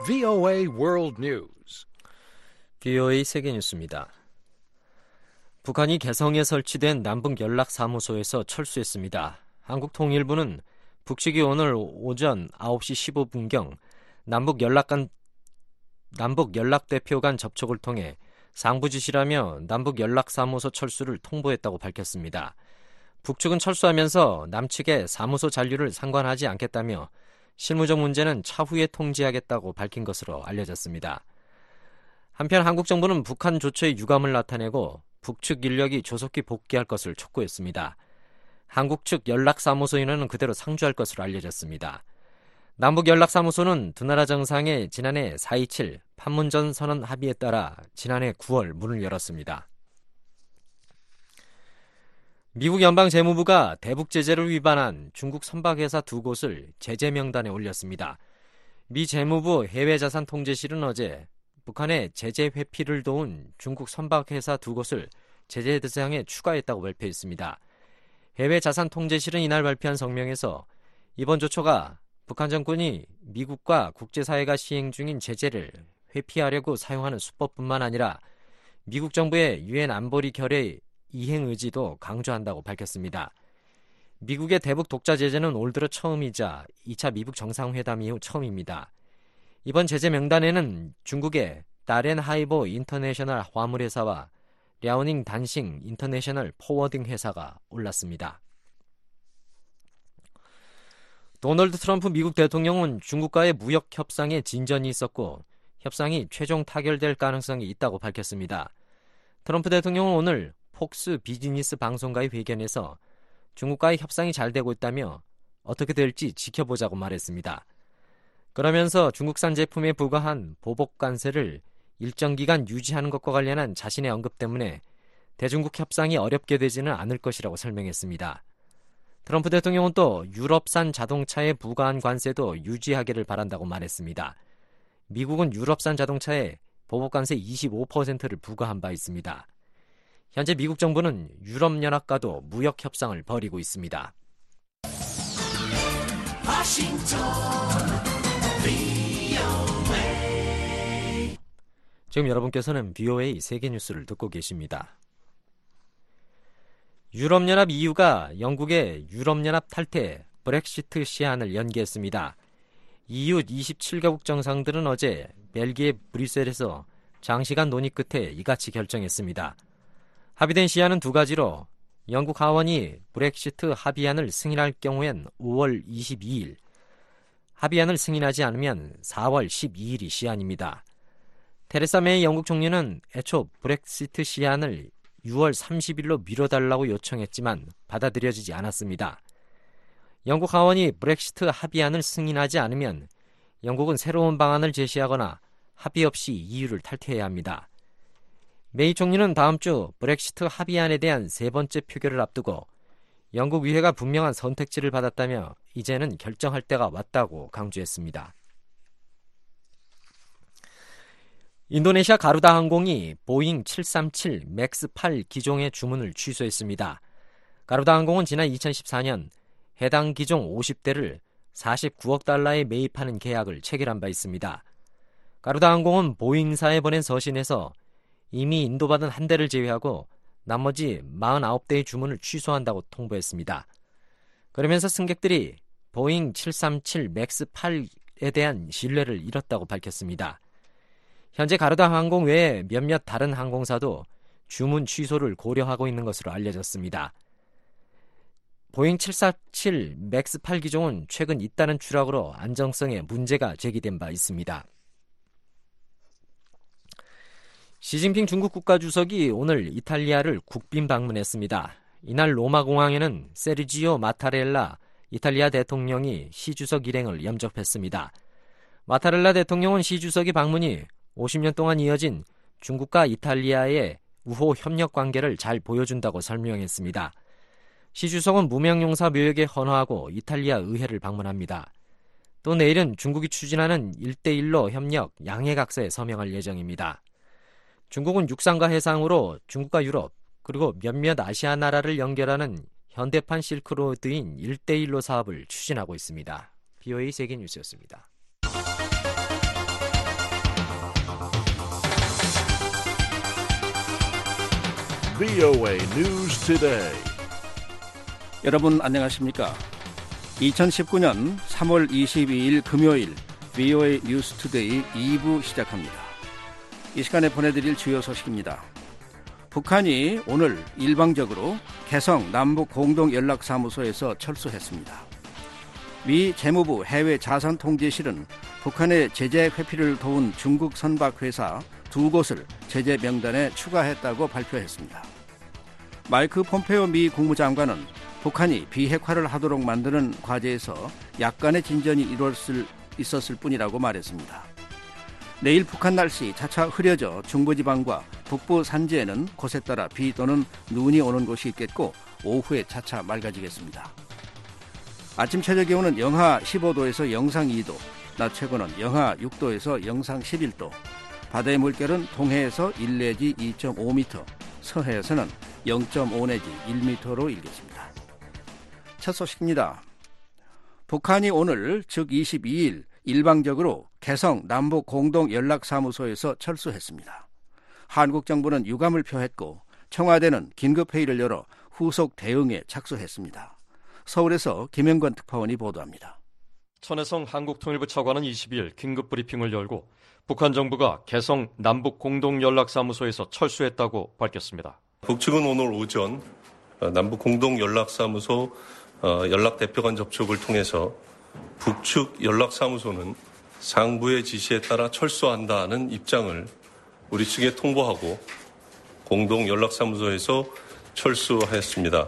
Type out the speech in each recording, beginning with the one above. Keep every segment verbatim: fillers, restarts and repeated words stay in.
브이오에이 World News. 브이오에이 세계뉴스입니다. 북한이 개성에 설치된 남북연락사무소에서 철수했습니다. 한국통일부는 북측이 오늘 오전 아홉 시 십오 분경 남북연락 간, 남북연락대표 간 접촉을 통해 상부 지시라며 남북연락사무소 철수를 통보했다고 밝혔습니다. 북측은 철수하면서 남측의 사무소 잔류를 상관하지 않겠다며 실무적 문제는 차후에 통지하겠다고 밝힌 것으로 알려졌습니다. 한편 한국 정부는 북한 조처에 유감을 나타내고 북측 인력이 조속히 복귀할 것을 촉구했습니다. 한국 측 연락사무소 인원은 그대로 상주할 것으로 알려졌습니다. 남북연락사무소는 두 나라 정상의 지난해 사 이칠 판문점 선언 합의에 따라 지난해 구월 문을 열었습니다. 미국 연방재무부가 대북 제재를 위반한 중국 선박회사 두 곳을 제재 명단에 올렸습니다. 미 재무부 해외자산통제실은 어제 북한의 제재 회피를 도운 중국 선박회사 두 곳을 제재 대상에 추가했다고 발표했습니다. 해외자산통제실은 이날 발표한 성명에서 이번 조처가 북한 정권이 미국과 국제사회가 시행 중인 제재를 회피하려고 사용하는 수법뿐만 아니라 미국 정부의 유엔 안보리 결의 이행 의지도 강조한다고 밝혔습니다. 미국의 대북 독자 제재는 올 들어 처음이자 이 차 미북 정상회담 이후 처음입니다. 이번 제재 명단에는 중국의 다렌 하이보 인터내셔널 화물회사와 랴오닝 단싱 인터내셔널 포워딩 회사가 올랐습니다. 도널드 트럼프 미국 대통령은 중국과의 무역 협상에 진전이 있었고 협상이 최종 타결될 가능성이 있다고 밝혔습니다. 트럼프 대통령은 오늘 폭스 비즈니스 방송과의 회견에서 중국과의 협상이 잘 되고 있다며 어떻게 될지 지켜보자고 말했습니다. 그러면서 중국산 제품에 부과한 보복 관세를 일정 기간 유지하는 것과 관련한 자신의 언급 때문에 대중국 협상이 어렵게 되지는 않을 것이라고 설명했습니다. 트럼프 대통령은 또 유럽산 자동차에 부과한 관세도 유지하기를 바란다고 말했습니다. 미국은 유럽산 자동차에 보복 관세 이십오 퍼센트를 부과한 바 있습니다. 현재 미국 정부는 유럽연합과도 무역 협상을 벌이고 있습니다. 지금 여러분께서는 브이오에이 세계뉴스를 듣고 계십니다. 유럽연합 이유가 영국의 유럽연합 탈퇴 브렉시트 시한을 연기했습니다. 이유 이십칠 개국 정상들은 어제 벨기에 브뤼셀에서 장시간 논의 끝에 이같이 결정했습니다. 합의된 시한은 두 가지로 영국 하원이 브렉시트 합의안을 승인할 경우엔 오월 이십이일, 합의안을 승인하지 않으면 사월 십이일이 시한입니다. 테레사 메이 영국 총리는 애초 브렉시트 시한을 유월 삼십일로 미뤄달라고 요청했지만 받아들여지지 않았습니다. 영국 하원이 브렉시트 합의안을 승인하지 않으면 영국은 새로운 방안을 제시하거나 합의 없이 이유를 탈퇴해야 합니다. 메이 총리는 다음 주 브렉시트 합의안에 대한 세 번째 표결을 앞두고 영국 의회가 분명한 선택지를 받았다며 이제는 결정할 때가 왔다고 강조했습니다. 인도네시아 가루다 항공이 보잉 칠삼칠 맥스 팔 기종의 주문을 취소했습니다. 가루다 항공은 지난 이천십사년 해당 기종 오십 대를 사십구억 달러에 매입하는 계약을 체결한 바 있습니다. 가루다 항공은 보잉사에 보낸 서신에서 이미 인도받은 한 대를 제외하고 나머지 사십구 대의 주문을 취소한다고 통보했습니다. 그러면서 승객들이 보잉 칠삼칠 맥스 팔에 대한 신뢰를 잃었다고 밝혔습니다. 현재 가루다 항공 외에 몇몇 다른 항공사도 주문 취소를 고려하고 있는 것으로 알려졌습니다. 보잉 칠사칠 맥스 팔 기종은 최근 잇따른 추락으로 안정성에 문제가 제기된 바 있습니다. 시진핑 중국 국가주석이 오늘 이탈리아를 국빈 방문했습니다. 이날 로마 공항에는 세르지오 마타렐라 이탈리아 대통령이 시 주석 일행을 염접했습니다. 마타렐라 대통령은 시 주석의 방문이 오십 년 동안 이어진 중국과 이탈리아의 우호 협력 관계를 잘 보여준다고 설명했습니다. 시 주석은 무명용사 묘역에 헌화하고 이탈리아 의회를 방문합니다. 또 내일은 중국이 추진하는 일대일로 협력 양해각서에 서명할 예정입니다. 중국은 육상과 해상으로 중국과 유럽 그리고 몇몇 아시아 나라를 연결하는 현대판 실크로드인 일대일로 사업을 추진하고 있습니다. 브이오에이 세계뉴스였습니다. 브이오에이 News Today. 여러분 안녕하십니까? 이천십구 년 삼월 이십이일 금요일 브이오에이 뉴스 투데이 이 부 시작합니다. 이 시간에 보내드릴 주요 소식입니다. 북한이 오늘 일방적으로 개성 남북 공동연락사무소에서 철수했습니다. 미 재무부 해외자산통제실은 북한의 제재 회피를 도운 중국 선박회사 두 곳을 제재 명단에 추가했다고 발표했습니다. 마이크 폼페오 미 국무장관은 북한이 비핵화를 하도록 만드는 과제에서 약간의 진전이 이루어질 있었을 뿐이라고 말했습니다. 내일 북한 날씨 차차 흐려져 중부지방과 북부 산지에는 곳에 따라 비 또는 눈이 오는 곳이 있겠고 오후에 차차 맑아지겠습니다. 아침 최저 기온은 영하 십오 도에서 영상 이 도, 낮 최고는 영하 육 도에서 영상 십일 도, 바다의 물결은 동해에서 일 내지 이 점 오 미터, 서해에서는 영 점 오 내지 일 미터로 일겠습니다. 첫 소식입니다. 북한이 오늘 즉 이십이일 일방적으로 개성 남북 공동연락사무소에서 철수했습니다. 한국 정부는 유감을 표했고 청와대는 긴급회의를 열어 후속 대응에 착수했습니다. 서울에서 김영권 특파원이 보도합니다. 천혜성 한국통일부 차관은 이십이일 긴급 브리핑을 열고 북한 정부가 개성 남북 공동연락사무소에서 철수했다고 밝혔습니다. 북측은 오늘 오전 남북 공동연락사무소 연락대표 간 접촉을 통해서 북측 연락사무소는 상부의 지시에 따라 철수한다는 입장을 우리 측에 통보하고 공동연락사무소에서 철수하였습니다.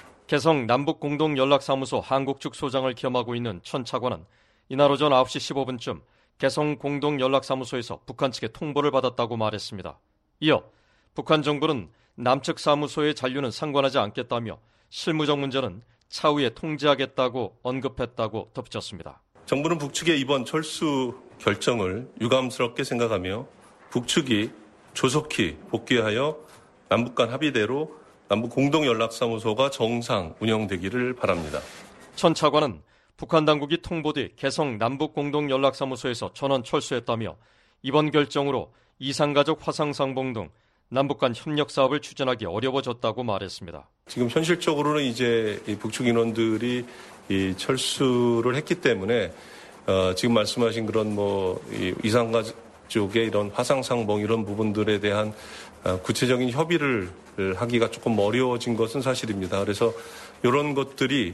개성 남북공동연락사무소 한국 측 소장을 겸하고 있는 천 차관은 이날 오전 아홉 시 십오 분쯤 개성 공동연락사무소에서 북한 측의 통보를 받았다고 말했습니다. 이어 북한 정부는 남측 사무소의 잔류는 상관하지 않겠다며 실무적 문제는 차후에 통제하겠다고 언급했다고 덧붙였습니다. 정부는 북측의 이번 철수 결정을 유감스럽게 생각하며 북측이 조속히 복귀하여 남북 간 합의대로 남북 공동연락사무소가 정상 운영되기를 바랍니다. 천 차관은 북한 당국이 통보 뒤 개성 남북 공동연락사무소에서 전원 철수했다며 이번 결정으로 이산가족 화상상봉 등 남북 간 협력 사업을 추진하기 어려워졌다고 말했습니다. 지금 현실적으로는 이제 이 북측 인원들이 이 철수를 했기 때문에 어, 지금 말씀하신 그런 뭐 이 이산가족의 이런 화상상봉 이런 부분들에 대한 어, 구체적인 협의를 하기가 조금 어려워진 것은 사실입니다. 그래서 이런 것들이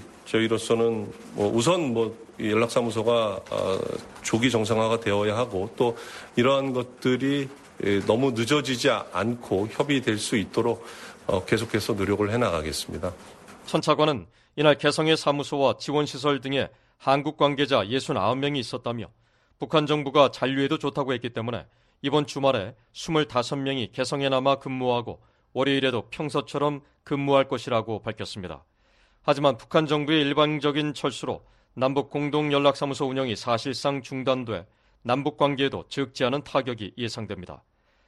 저희로서는 뭐 우선 뭐 연락사무소가 어, 조기 정상화가 되어야 하고 또 이러한 것들이 너무 늦어지지 않고 협의될 수 있도록 어, 계속해서 노력을 해나가겠습니다. 천 차관은 이날 개성의 사무소와 지원시설 등에 한국 관계자 육십구 명이 있었다며 북한 정부가 잔류해도 좋다고 했기 때문에 이번 주말에 이십오 명이 개성에 남아 근무하고 월요일에도 평소처럼 근무할 것이라고 밝혔습니다. 하지만 북한 정부의 일방적인 철수로 남북 공동연락사무소 운영이 사실상 중단돼 남북 관계에도 적지 않은 타격이 예상됩니다.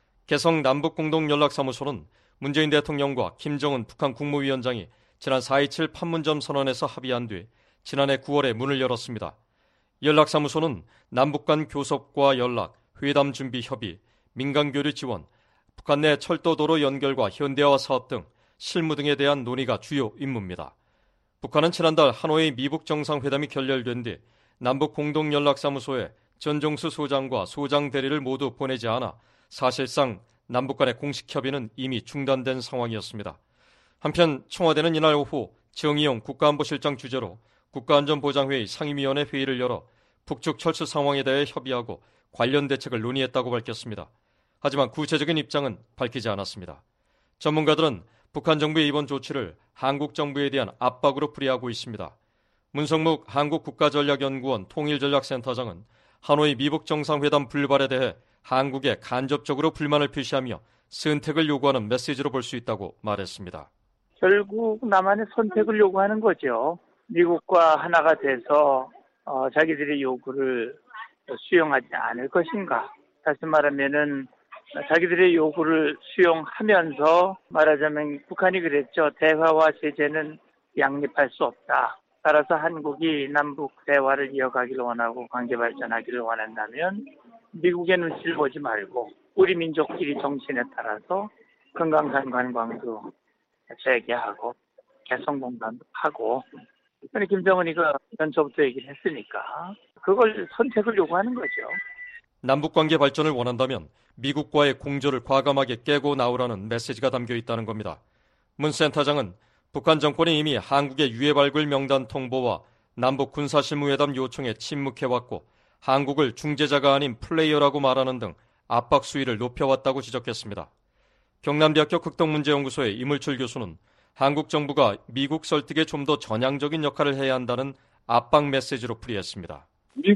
개성 남북 공동연락사무소는 문재인 대통령과 김정은 북한 국무위원장이 지난 사 이칠 판문점 선언에서 합의한 뒤 지난해 구월에 문을 열었습니다. 연락사무소는 남북 간 교섭과 연락, 회담 준비 협의, 민간 교류 지원, 북한 내 철도도로 연결과 현대화 사업 등 실무 등에 대한 논의가 주요 임무입니다. 북한은 지난달 하노이 미북 정상회담이 결렬된 뒤 남북 공동연락사무소에 전종수 소장과 소장 대리를 모두 보내지 않아 사실상 남북 간의 공식 협의는 이미 중단된 상황이었습니다. 한편 청와대는 이날 오후 정의용 국가안보실장 주재로 국가안전보장회의 상임위원회 회의를 열어 북측 철수 상황에 대해 협의하고 관련 대책을 논의했다고 밝혔습니다. 하지만 구체적인 입장은 밝히지 않았습니다. 전문가들은 북한 정부의 이번 조치를 한국 정부에 대한 압박으로 풀이하고 있습니다. 문성묵 한국국가전략연구원 통일전략센터장은 하노이 미북 정상회담 불발에 대해 한국에 간접적으로 불만을 표시하며 선택을 요구하는 메시지로 볼 수 있다고 말했습니다. 결국 남한의 선택을 요구하는 거죠. 미국과 하나가 돼서 어, 자기들의 요구를 수용하지 않을 것인가. 다시 말하면은 자기들의 요구를 수용하면서 말하자면 북한이 그랬죠. 대화와 제재는 양립할 수 없다. 따라서 한국이 남북 대화를 이어가기를 원하고 관계 발전하기를 원한다면 미국의 눈치를 보지 말고 우리 민족끼리 정신에 따라서 금강산 관광도 재개하고 개성공단도 하고 그런데 김정은이 그 연초부터 얘기를 했으니까 그걸 선택을 요구하는 거죠. 남북관계 발전을 원한다면 미국과의 공조를 과감하게 깨고 나오라는 메시지가 담겨 있다는 겁니다. 문 센터장은 북한 정권이 이미 한국의 유해발굴 명단 통보와 남북 군사실무회담 요청에 침묵해왔고 한국을 중재자가 아닌 플레이어라고 말하는 등 압박 수위를 높여왔다고 지적했습니다. 경남대학교 극동문제연구소의 이물출 교수는 한국 정부가 미국 설득에 좀 더 전향적인 역할을 해야 한다는 압박 메시지로 풀이했습니다.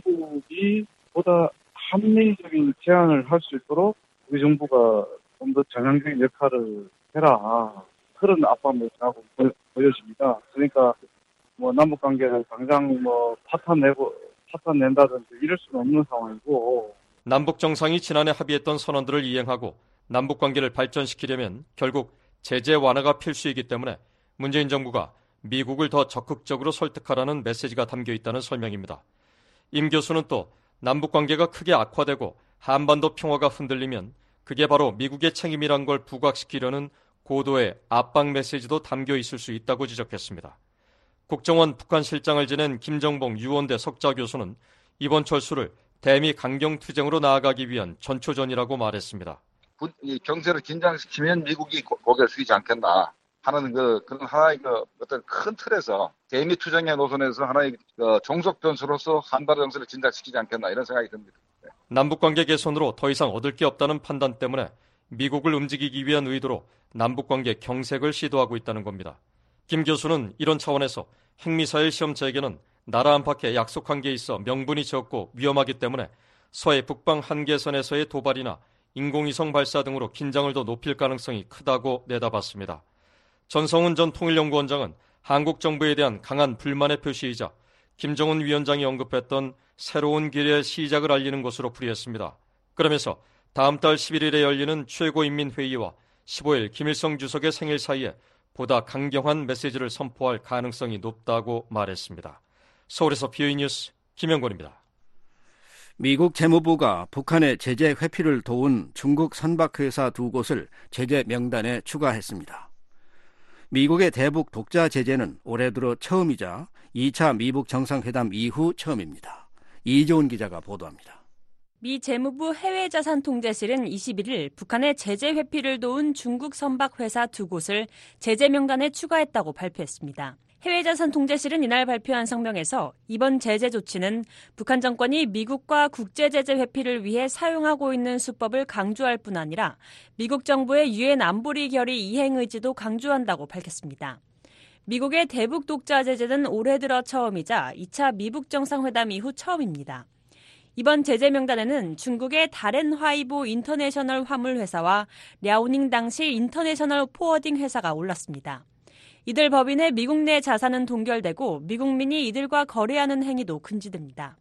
미국이 보다 합리적인 제안을 할 수 있도록 우리 정부가 좀 더 전향적인 역할을 해라. 그런 압박 메시지라고 보여집니다. 그러니까 뭐 남북 관계를 당장 뭐 파탄 내고 파탄 낸다든지 이럴 수는 없는 상황이고. 남북 정상이 지난해 합의했던 선언들을 이행하고 남북 관계를 발전시키려면 결국 제재 완화가 필수이기 때문에 문재인 정부가 미국을 더 적극적으로 설득하라는 메시지가 담겨 있다는 설명입니다. 임 교수는 또 남북 관계가 크게 악화되고 한반도 평화가 흔들리면 그게 바로 미국의 책임이란 걸 부각시키려는 고도의 압박 메시지도 담겨 있을 수 있다고 지적했습니다. 국정원 북한 실장을 지낸 김정봉 유원대 석좌 교수는 이번 철수를 대미 강경투쟁으로 나아가기 위한 전초전이라고 말했습니다. 경제를 긴장시키면 미국이 고개를 숙이지 않겠나 하는 그, 그런 하나의 그 어떤 큰 틀에서 대미 투쟁의 노선에서 하나의 그 종속 변수로서 한반도 정세를 진작시키지 않겠나 이런 생각이 듭니다. 네. 남북관계 개선으로 더 이상 얻을 게 없다는 판단 때문에 미국을 움직이기 위한 의도로 남북관계 경색을 시도하고 있다는 겁니다. 김 교수는 이런 차원에서 핵미사일 시험 재개는 나라 안팎에 약속한 게 있어 명분이 적고 위험하기 때문에 서해 북방 한계선에서의 도발이나 인공위성 발사 등으로 긴장을 더 높일 가능성이 크다고 내다봤습니다. 전성훈 전 통일연구원장은 한국 정부에 대한 강한 불만의 표시이자 김정은 위원장이 언급했던 새로운 길의 시작을 알리는 것으로 풀이했습니다. 그러면서 다음 달 십일일에 열리는 최고인민회의와 십오일 김일성 주석의 생일 사이에 보다 강경한 메시지를 선포할 가능성이 높다고 말했습니다. 서울에서 비오이 뉴스 김영권입니다. 미국 재무부가 북한의 제재 회피를 도운 중국 선박회사 두 곳을 제재 명단에 추가했습니다. 미국의 대북 독자 제재는 올해 들어 처음이자 이 차 미북 정상회담 이후 처음입니다. 이조은 기자가 보도합니다. 미 재무부 해외자산통제실은 이십일일 북한의 제재 회피를 도운 중국 선박회사 두 곳을 제재 명단에 추가했다고 발표했습니다. 해외자산통제실은 이날 발표한 성명에서 이번 제재 조치는 북한 정권이 미국과 국제제재 회피를 위해 사용하고 있는 수법을 강조할 뿐 아니라 미국 정부의 유엔 안보리 결의 이행 의지도 강조한다고 밝혔습니다. 미국의 대북 독자 제재는 올해 들어 처음이자 이 차 미북 정상회담 이후 처음입니다. 이번 제재 명단에는 중국의 다렌 화이보 인터내셔널 화물 회사와 랴오닝 당시 인터내셔널 포워딩 회사가 올랐습니다. 이들 법인의 미국 내 자산은 동결되고 미국민이 이들과 거래하는 행위도 금지됩니다.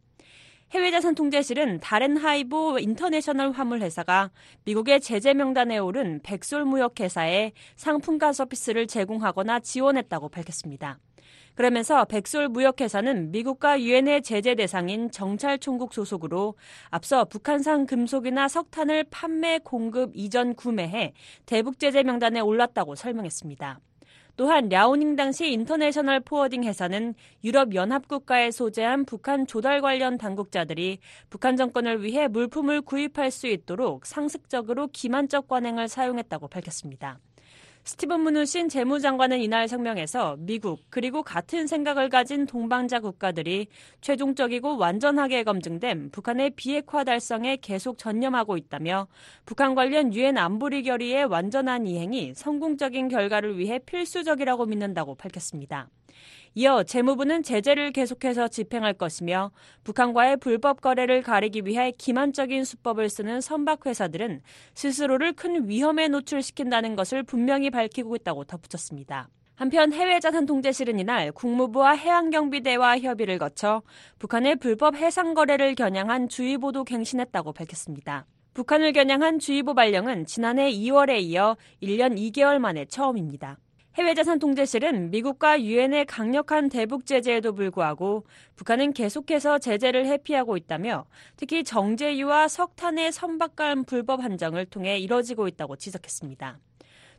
해외자산통제실은 다렌 하이보 인터내셔널 화물회사가 미국의 제재 명단에 오른 백솔무역회사에 상품과 서비스를 제공하거나 지원했다고 밝혔습니다. 그러면서 백솔무역회사는 미국과 유엔의 제재 대상인 정찰총국 소속으로 앞서 북한산 금속이나 석탄을 판매, 공급, 이전 구매해 대북 제재 명단에 올랐다고 설명했습니다. 또한 랴오닝 당시 인터내셔널 포워딩 회사는 유럽 연합국가에 소재한 북한 조달 관련 당국자들이 북한 정권을 위해 물품을 구입할 수 있도록 상습적으로 기만적 관행을 사용했다고 밝혔습니다. 스티븐 무누신 재무장관은 이날 성명에서 미국 그리고 같은 생각을 가진 동방자 국가들이 최종적이고 완전하게 검증된 북한의 비핵화 달성에 계속 전념하고 있다며 북한 관련 유엔 안보리 결의의 완전한 이행이 성공적인 결과를 위해 필수적이라고 믿는다고 밝혔습니다. 이어 재무부는 제재를 계속해서 집행할 것이며 북한과의 불법 거래를 가리기 위해 기만적인 수법을 쓰는 선박회사들은 스스로를 큰 위험에 노출시킨다는 것을 분명히 밝히고 있다고 덧붙였습니다. 한편 해외자산통제실은 이날 국무부와 해양경비대와 협의를 거쳐 북한의 불법 해상 거래를 겨냥한 주의보도 갱신했다고 밝혔습니다. 북한을 겨냥한 주의보 발령은 지난해 이월에 이어 일 년 이 개월 만에 처음입니다. 해외자산통제실은 미국과 유엔의 강력한 대북 제재에도 불구하고 북한은 계속해서 제재를 회피하고 있다며 특히 정제유와 석탄의 선박간 불법 한정을 통해 이뤄지고 있다고 지적했습니다.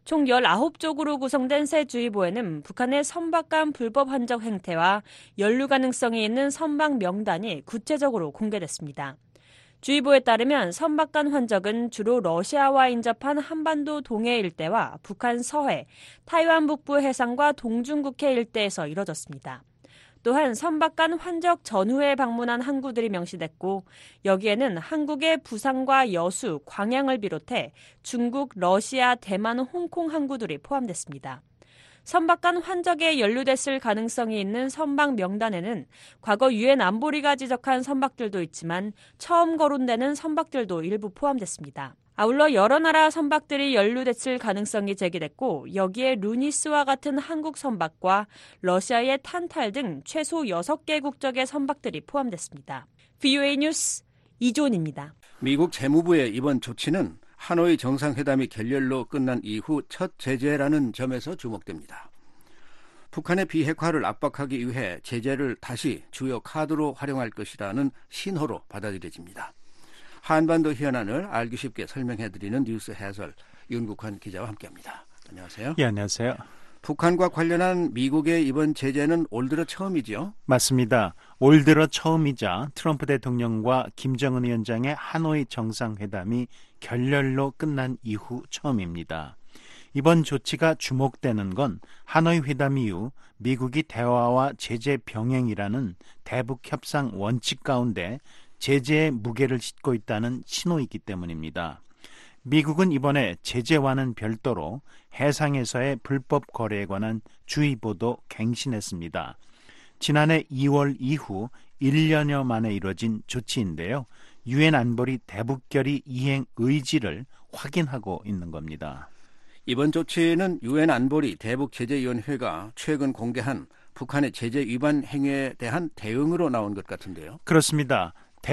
총 열아홉 쪽으로 구성된 새 주의보에는 북한의 선박 간 불법 환적 행태와 연루 가능성이 있는 선박 명단이 구체적으로 공개됐습니다. 주의보에 따르면 선박 간 환적은 주로 러시아와 인접한 한반도 동해 일대와 북한 서해, 타이완 북부 해상과 동중국해 일대에서 이뤄졌습니다. 또한 선박 간 환적 전후에 방문한 항구들이 명시됐고 여기에는 한국의 부산과 여수, 광양을 비롯해 중국, 러시아, 대만, 홍콩 항구들이 포함됐습니다. 선박 간 환적에 연루됐을 가능성이 있는 선박 명단에는 과거 유엔 안보리가 지적한 선박들도 있지만 처음 거론되는 선박들도 일부 포함됐습니다. 아울러 여러 나라 선박들이 연루됐을 가능성이 제기됐고 여기에 루니스와 같은 한국 선박과 러시아의 탄탈 등 최소 여섯 개 국적의 선박들이 포함됐습니다. 브이오에이 뉴스 이존입니다. 미국 재무부의 이번 조치는 하노이 정상회담이 결렬로 끝난 이후 첫 제재라는 점에서 주목됩니다. 북한의 비핵화를 압박하기 위해 제재를 다시 주요 카드로 활용할 것이라는 신호로 받아들여집니다. 한반도 현안을 알기 쉽게 설명해드리는 뉴스 해설 윤국환 기자와 함께합니다. 안녕하세요. 예, 안녕하세요. 북한과 관련한 미국의 이번 제재는 올 들어 처음이죠? 맞습니다. 올 들어 처음이자 트럼프 대통령과 김정은 위원장의 하노이 정상회담이 결렬로 끝난 이후 처음입니다. 이번 조치가 주목되는 건 하노이 회담 이후 미국이 대화와 제재 병행이라는 대북 협상 원칙 가운데 제재의 무게를 싣고 있다는 신호이기 때문입니다. 미국은 이번에 제재와는 별도로 해상에서의 불법 거래에 관한 주의보도 갱신했습니다. 지난해 이월 이후 일 년여 만에 이뤄진 조치인데요. 유엔 안보리 대북결의 이행 의지를 확인하고 있는 겁니다. 이번 조치는 유엔 안보리 대북제재위원회가 최근 공개한 북한의 제재 위반 행위에 대한 대응으로 나온 것 같은데요. 그렇습니다.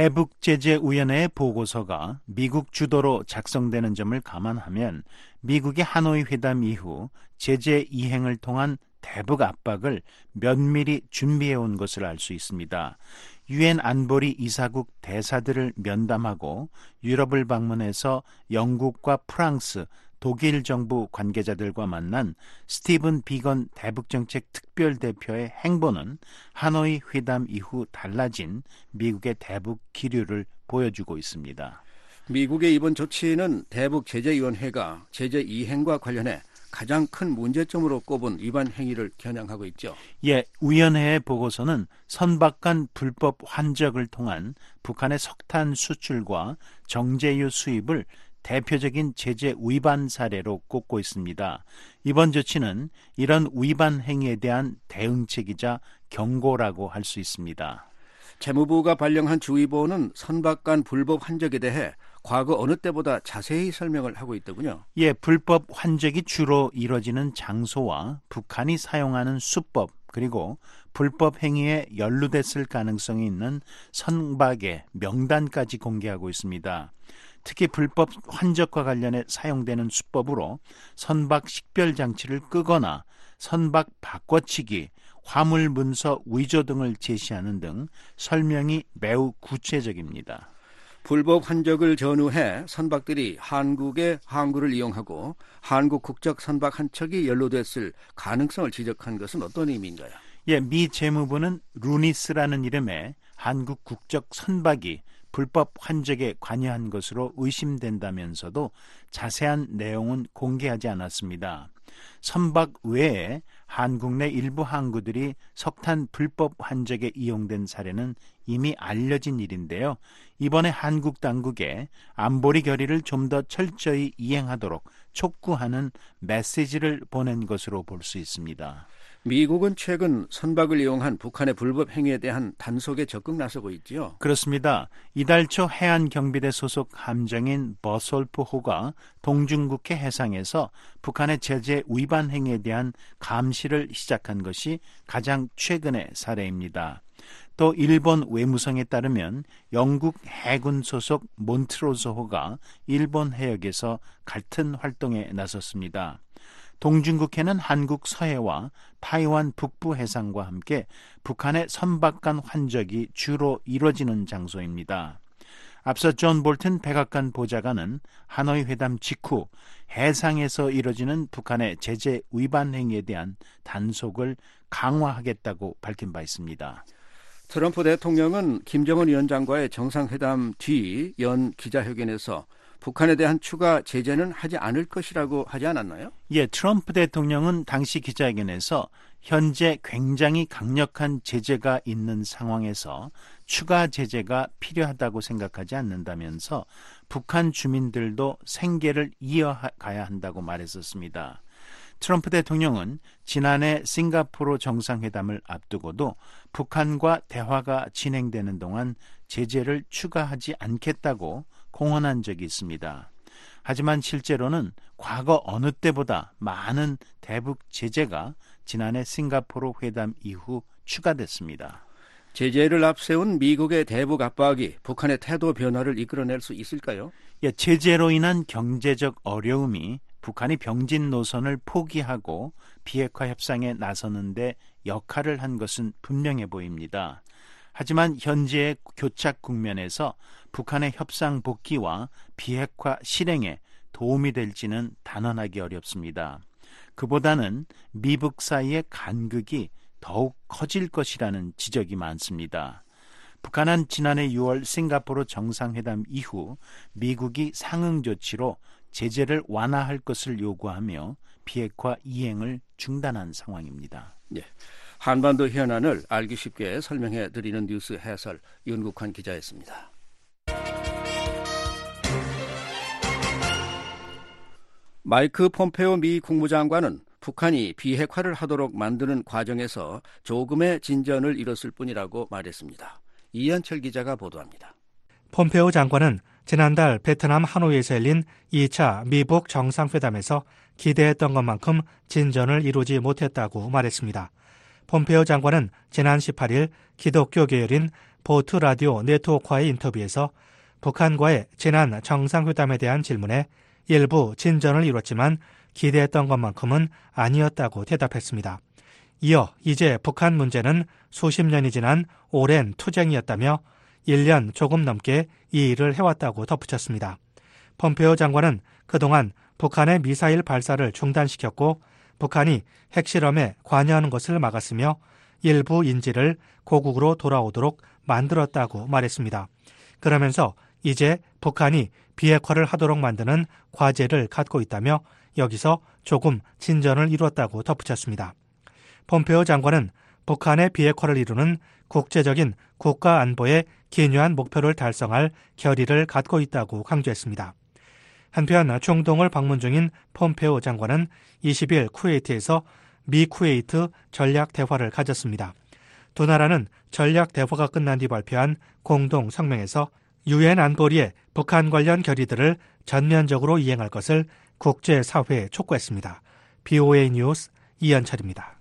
대북제재위원회의 보고서가 미국 주도로 작성되는 점을 감안하면 미국의 하노이 회담 이후 제재 이행을 통한 대북 압박을 면밀히 준비해온 것을 알 수 있습니다. 유엔 안보리 이사국 대사들을 면담하고 유럽을 방문해서 영국과 프랑스, 독일 정부 관계자들과 만난 스티븐 비건 대북정책 특별대표의 행보는 하노이 회담 이후 달라진 미국의 대북 기류를 보여주고 있습니다. 미국의 이번 조치는 대북제재위원회가 제재 이행과 관련해 가장 큰 문제점으로 꼽은 위반 행위를 겨냥하고 있죠. 예, 위원회의 보고서는 선박 간 불법 환적을 통한 북한의 석탄 수출과 정제유 수입을 대표적인 제재 위반 사례로 꼽고 있습니다. 이번 조치는 이런 위반 행위에 대한 대응책이자 경고라고 할 수 있습니다. 재무부가 발령한 주의보는 선박 간 불법 환적에 대해 과거 어느 때보다 자세히 설명을 하고 있더군요. 예, 불법 환적이 주로 이뤄지는 장소와 북한이 사용하는 수법 그리고 불법 행위에 연루됐을 가능성이 있는 선박의 명단까지 공개하고 있습니다. 특히 불법 환적과 관련해 사용되는 수법으로 선박 식별 장치를 끄거나 선박 바꿔치기, 화물 문서 위조 등을 제시하는 등 설명이 매우 구체적입니다. 불법 환적을 전후해 선박들이 한국의 항구를 이용하고 한국 국적 선박 한 척이 연루됐을 가능성을 지적한 것은 어떤 의미인가요? 예, 미 재무부는 루니스라는 이름의 한국 국적 선박이 불법 환적에 관여한 것으로 의심된다면서도 자세한 내용은 공개하지 않았습니다. 선박 외에 한국 내 일부 항구들이 석탄 불법 환적에 이용된 사례는 이미 알려진 일인데요. 이번에 한국 당국에 안보리 결의를 좀 더 철저히 이행하도록 촉구하는 메시지를 보낸 것으로 볼 수 있습니다. 미국은 최근 선박을 이용한 북한의 불법 행위에 대한 단속에 적극 나서고 있지요. 그렇습니다. 이달 초 해안경비대 소속 함정인 버솔프호가 동중국해 해상에서 북한의 제재 위반 행위에 대한 감시를 시작한 것이 가장 최근의 사례입니다. 또 일본 외무성에 따르면 영국 해군 소속 몬트로소호가 일본 해역에서 같은 활동에 나섰습니다. 동중국해는 한국 서해와 타이완 북부 해상과 함께 북한의 선박 간 환적이 주로 이뤄지는 장소입니다. 앞서 존 볼튼 백악관 보좌관은 하노이 회담 직후 해상에서 이뤄지는 북한의 제재 위반 행위에 대한 단속을 강화하겠다고 밝힌 바 있습니다. 트럼프 대통령은 김정은 위원장과의 정상회담 뒤 연 기자회견에서 북한에 대한 추가 제재는 하지 않을 것이라고 하지 않았나요? 예, 트럼프 대통령은 당시 기자회견에서 현재 굉장히 강력한 제재가 있는 상황에서 추가 제재가 필요하다고 생각하지 않는다면서 북한 주민들도 생계를 이어가야 한다고 말했었습니다. 트럼프 대통령은 지난해 싱가포르 정상회담을 앞두고도 북한과 대화가 진행되는 동안 제재를 추가하지 않겠다고 공언한 적이 있습니다. 하지만 실제로는 과거 어느 때보다 많은 대북 제재가 지난해 싱가포르 회담 이후 추가됐습니다. 제재를 앞세운 미국의 대북 압박이 북한의 태도 변화를 이끌어낼 수 있을까요? 예, 제재로 인한 경제적 어려움이 북한이 병진 노선을 포기하고 비핵화 협상에 나서는데 역할을 한 것은 분명해 보입니다. 하지만 현재의 교착 국면에서 북한의 협상 복귀와 비핵화 실행에 도움이 될지는 단언하기 어렵습니다. 그보다는 미북 사이의 간극이 더욱 커질 것이라는 지적이 많습니다. 북한은 지난해 유월 싱가포르 정상회담 이후 미국이 상응 조치로 제재를 완화할 것을 요구하며 비핵화 이행을 중단한 상황입니다. 예, 한반도 현안을 알기 쉽게 설명해 드리는 뉴스 해설 윤국환 기자였습니다. 마이크 폼페오 미 국무장관은 북한이 비핵화를 하도록 만드는 과정에서 조금의 진전을 이뤘을 뿐이라고 말했습니다. 이현철 기자가 보도합니다. 폼페오 장관은 지난달 베트남 하노이에서 열린 이 차 미북 정상회담에서 기대했던 것만큼 진전을 이루지 못했다고 말했습니다. 폼페오 장관은 지난 십팔 일 기독교 계열인 보트 라디오 네트워크와의 인터뷰에서 북한과의 지난 정상회담에 대한 질문에 일부 진전을 이뤘지만 기대했던 것만큼은 아니었다고 대답했습니다. 이어 이제 북한 문제는 수십 년이 지난 오랜 투쟁이었다며 일 년 조금 넘게 이 일을 해왔다고 덧붙였습니다. 폼페오 장관은 그동안 북한의 미사일 발사를 중단시켰고 북한이 핵실험에 관여하는 것을 막았으며 일부 인질을 고국으로 돌아오도록 만들었다고 말했습니다. 그러면서 이제 북한이 비핵화를 하도록 만드는 과제를 갖고 있다며 여기서 조금 진전을 이루었다고 덧붙였습니다. 폼페오 장관은 북한의 비핵화를 이루는 국제적인 국가 안보의 기묘한 목표를 달성할 결의를 갖고 있다고 강조했습니다. 한편 중동을 방문 중인 폼페오 장관은 이십 일 쿠웨이트에서 미 쿠웨이트 전략 대화를 가졌습니다. 두 나라는 전략 대화가 끝난 뒤 발표한 공동 성명에서 유엔 안보리의 북한 관련 결의들을 전면적으로 이행할 것을 국제사회에 촉구했습니다. 비오에이 뉴스 이현철입니다.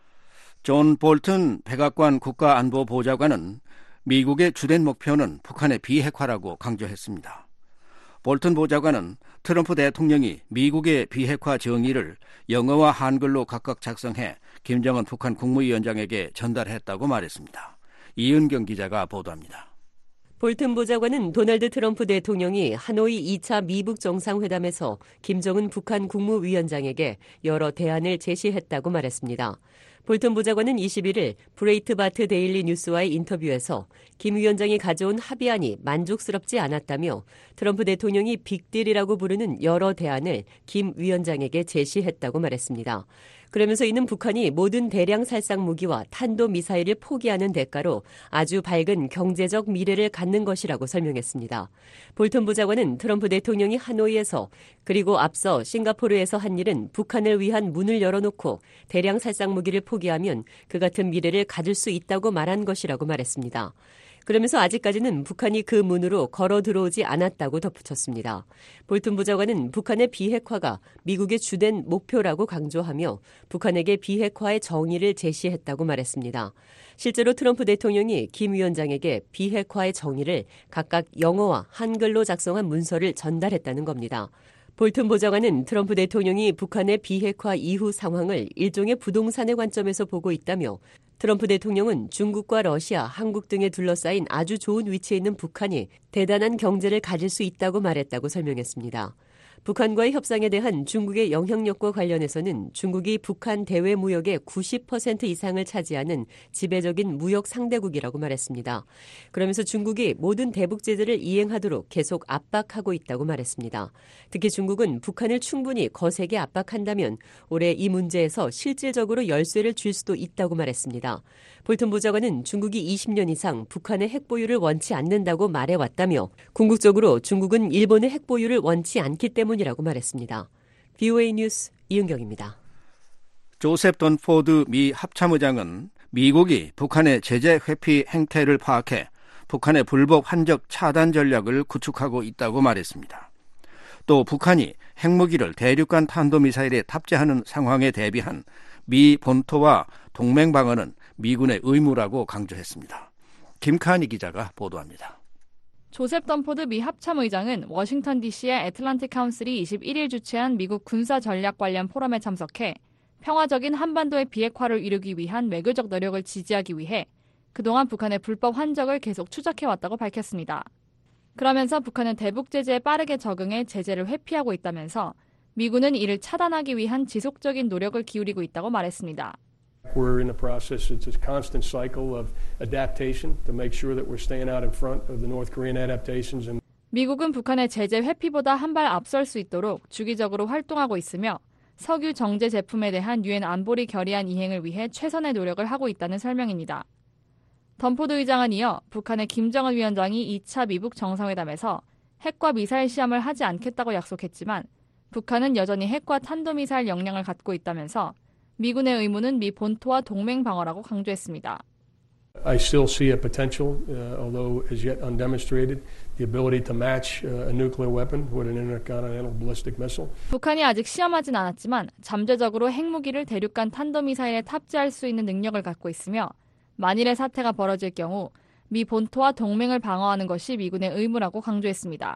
존 볼튼 백악관 국가안보보좌관은 미국의 주된 목표는 북한의 비핵화라고 강조했습니다. 볼튼 보좌관은 트럼프 대통령이 미국의 비핵화 정의를 영어와 한글로 각각 작성해 김정은 북한 국무위원장에게 전달했다고 말했습니다. 이은경 기자가 보도합니다. 볼튼 보좌관은 도널드 트럼프 대통령이 하노이 이 차 미북 정상회담에서 김정은 북한 국무위원장에게 여러 대안을 제시했다고 말했습니다. 볼튼 보좌관은 이십일 일 브레이트바트 데일리 뉴스와의 인터뷰에서 김 위원장이 가져온 합의안이 만족스럽지 않았다며 트럼프 대통령이 빅딜이라고 부르는 여러 대안을 김 위원장에게 제시했다고 말했습니다. 그러면서 이는 북한이 모든 대량 살상 무기와 탄도미사일을 포기하는 대가로 아주 밝은 경제적 미래를 갖는 것이라고 설명했습니다. 볼튼 보좌관은 트럼프 대통령이 하노이에서 그리고 앞서 싱가포르에서 한 일은 북한을 위한 문을 열어놓고 대량 살상 무기를 포기하면 그 같은 미래를 가질 수 있다고 말한 것이라고 말했습니다. 그러면서 아직까지는 북한이 그 문으로 걸어 들어오지 않았다고 덧붙였습니다. 볼튼 보좌관은 북한의 비핵화가 미국의 주된 목표라고 강조하며 북한에게 비핵화의 정의를 제시했다고 말했습니다. 실제로 트럼프 대통령이 김 위원장에게 비핵화의 정의를 각각 영어와 한글로 작성한 문서를 전달했다는 겁니다. 볼튼 보좌관은 트럼프 대통령이 북한의 비핵화 이후 상황을 일종의 부동산의 관점에서 보고 있다며 트럼프 대통령은 중국과 러시아, 한국 등에 둘러싸인 아주 좋은 위치에 있는 북한이 대단한 경제를 가질 수 있다고 말했다고 설명했습니다. 북한과의 협상에 대한 중국의 영향력과 관련해서는 중국이 북한 대외 무역의 구십 퍼센트 이상을 차지하는 지배적인 무역 상대국이라고 말했습니다. 그러면서 중국이 모든 대북 제재를 이행하도록 계속 압박하고 있다고 말했습니다. 특히 중국은 북한을 충분히 거세게 압박한다면 올해 이 문제에서 실질적으로 열쇠를 줄 수도 있다고 말했습니다. 볼튼 보좌관은 중국이 이십 년 이상 북한의 핵 보유를 원치 않는다고 말해왔다며 궁극적으로 중국은 일본의 핵 보유를 원치 않기 때문이라고 말했습니다. 브이오에이 뉴스 이은경입니다. 조셉 던포드 미 합참의장은 미국이 북한의 제재 회피 행태를 파악해 북한의 불법 환적 차단 전략을 구축하고 있다고 말했습니다. 또 북한이 핵무기를 대륙간 탄도미사일에 탑재하는 상황에 대비한 미 본토와 동맹 방어는 미군의 의무라고 강조했습니다. 김카니 기자가 보도합니다. 조셉 던포드 미 합참의장은 워싱턴 디씨의 애틀란틱 카운슬이 이십일 일 주최한 미국 군사 전략 관련 포럼에 참석해 평화적인 한반도의 비핵화를 이루기 위한 외교적 노력을 지지하기 위해 그동안 북한의 불법 환적을 계속 추적해왔다고 밝혔습니다. 그러면서 북한은 대북 제재에 빠르게 적응해 제재를 회피하고 있다면서 미군은 이를 차단하기 위한 지속적인 노력을 기울이고 있다고 말했습니다. We're in the process. It's a constant cycle of adaptation to make sure that we're staying out in front of the North Korean adaptations. And 미국은 북한의 제재 회피보다 한 발 앞설 수 있도록 주기적으로 활동하고 있으며 석유 정제 제품에 대한 유엔 안보리 결의안 이행을 위해 최선의 노력을 하고 있다는 설명입니다. 던포드 의장은 이어 북한의 김정은 위원장이 이 차 미북 정상회담에서 핵과 미사일 시험을 하지 않겠다고 약속했지만 북한은 여전히 핵과 탄도미사일 역량을 갖고 있다면서 미군의 의무는 미 본토와 동맹 방어라고 강조했습니다. I still see a potential, uh, although as yet undemonstrated, the ability to match uh, a nuclear weapon with an intercontinental ballistic missile. 북한이 아직 시험하진 않았지만 잠재적으로 핵무기를 대륙간 탄도미사일에 탑재할 수 있는 능력을 갖고 있으며 만일의 사태가 벌어질 경우 미 본토와 동맹을 방어하는 것이 미군의 의무라고 강조했습니다.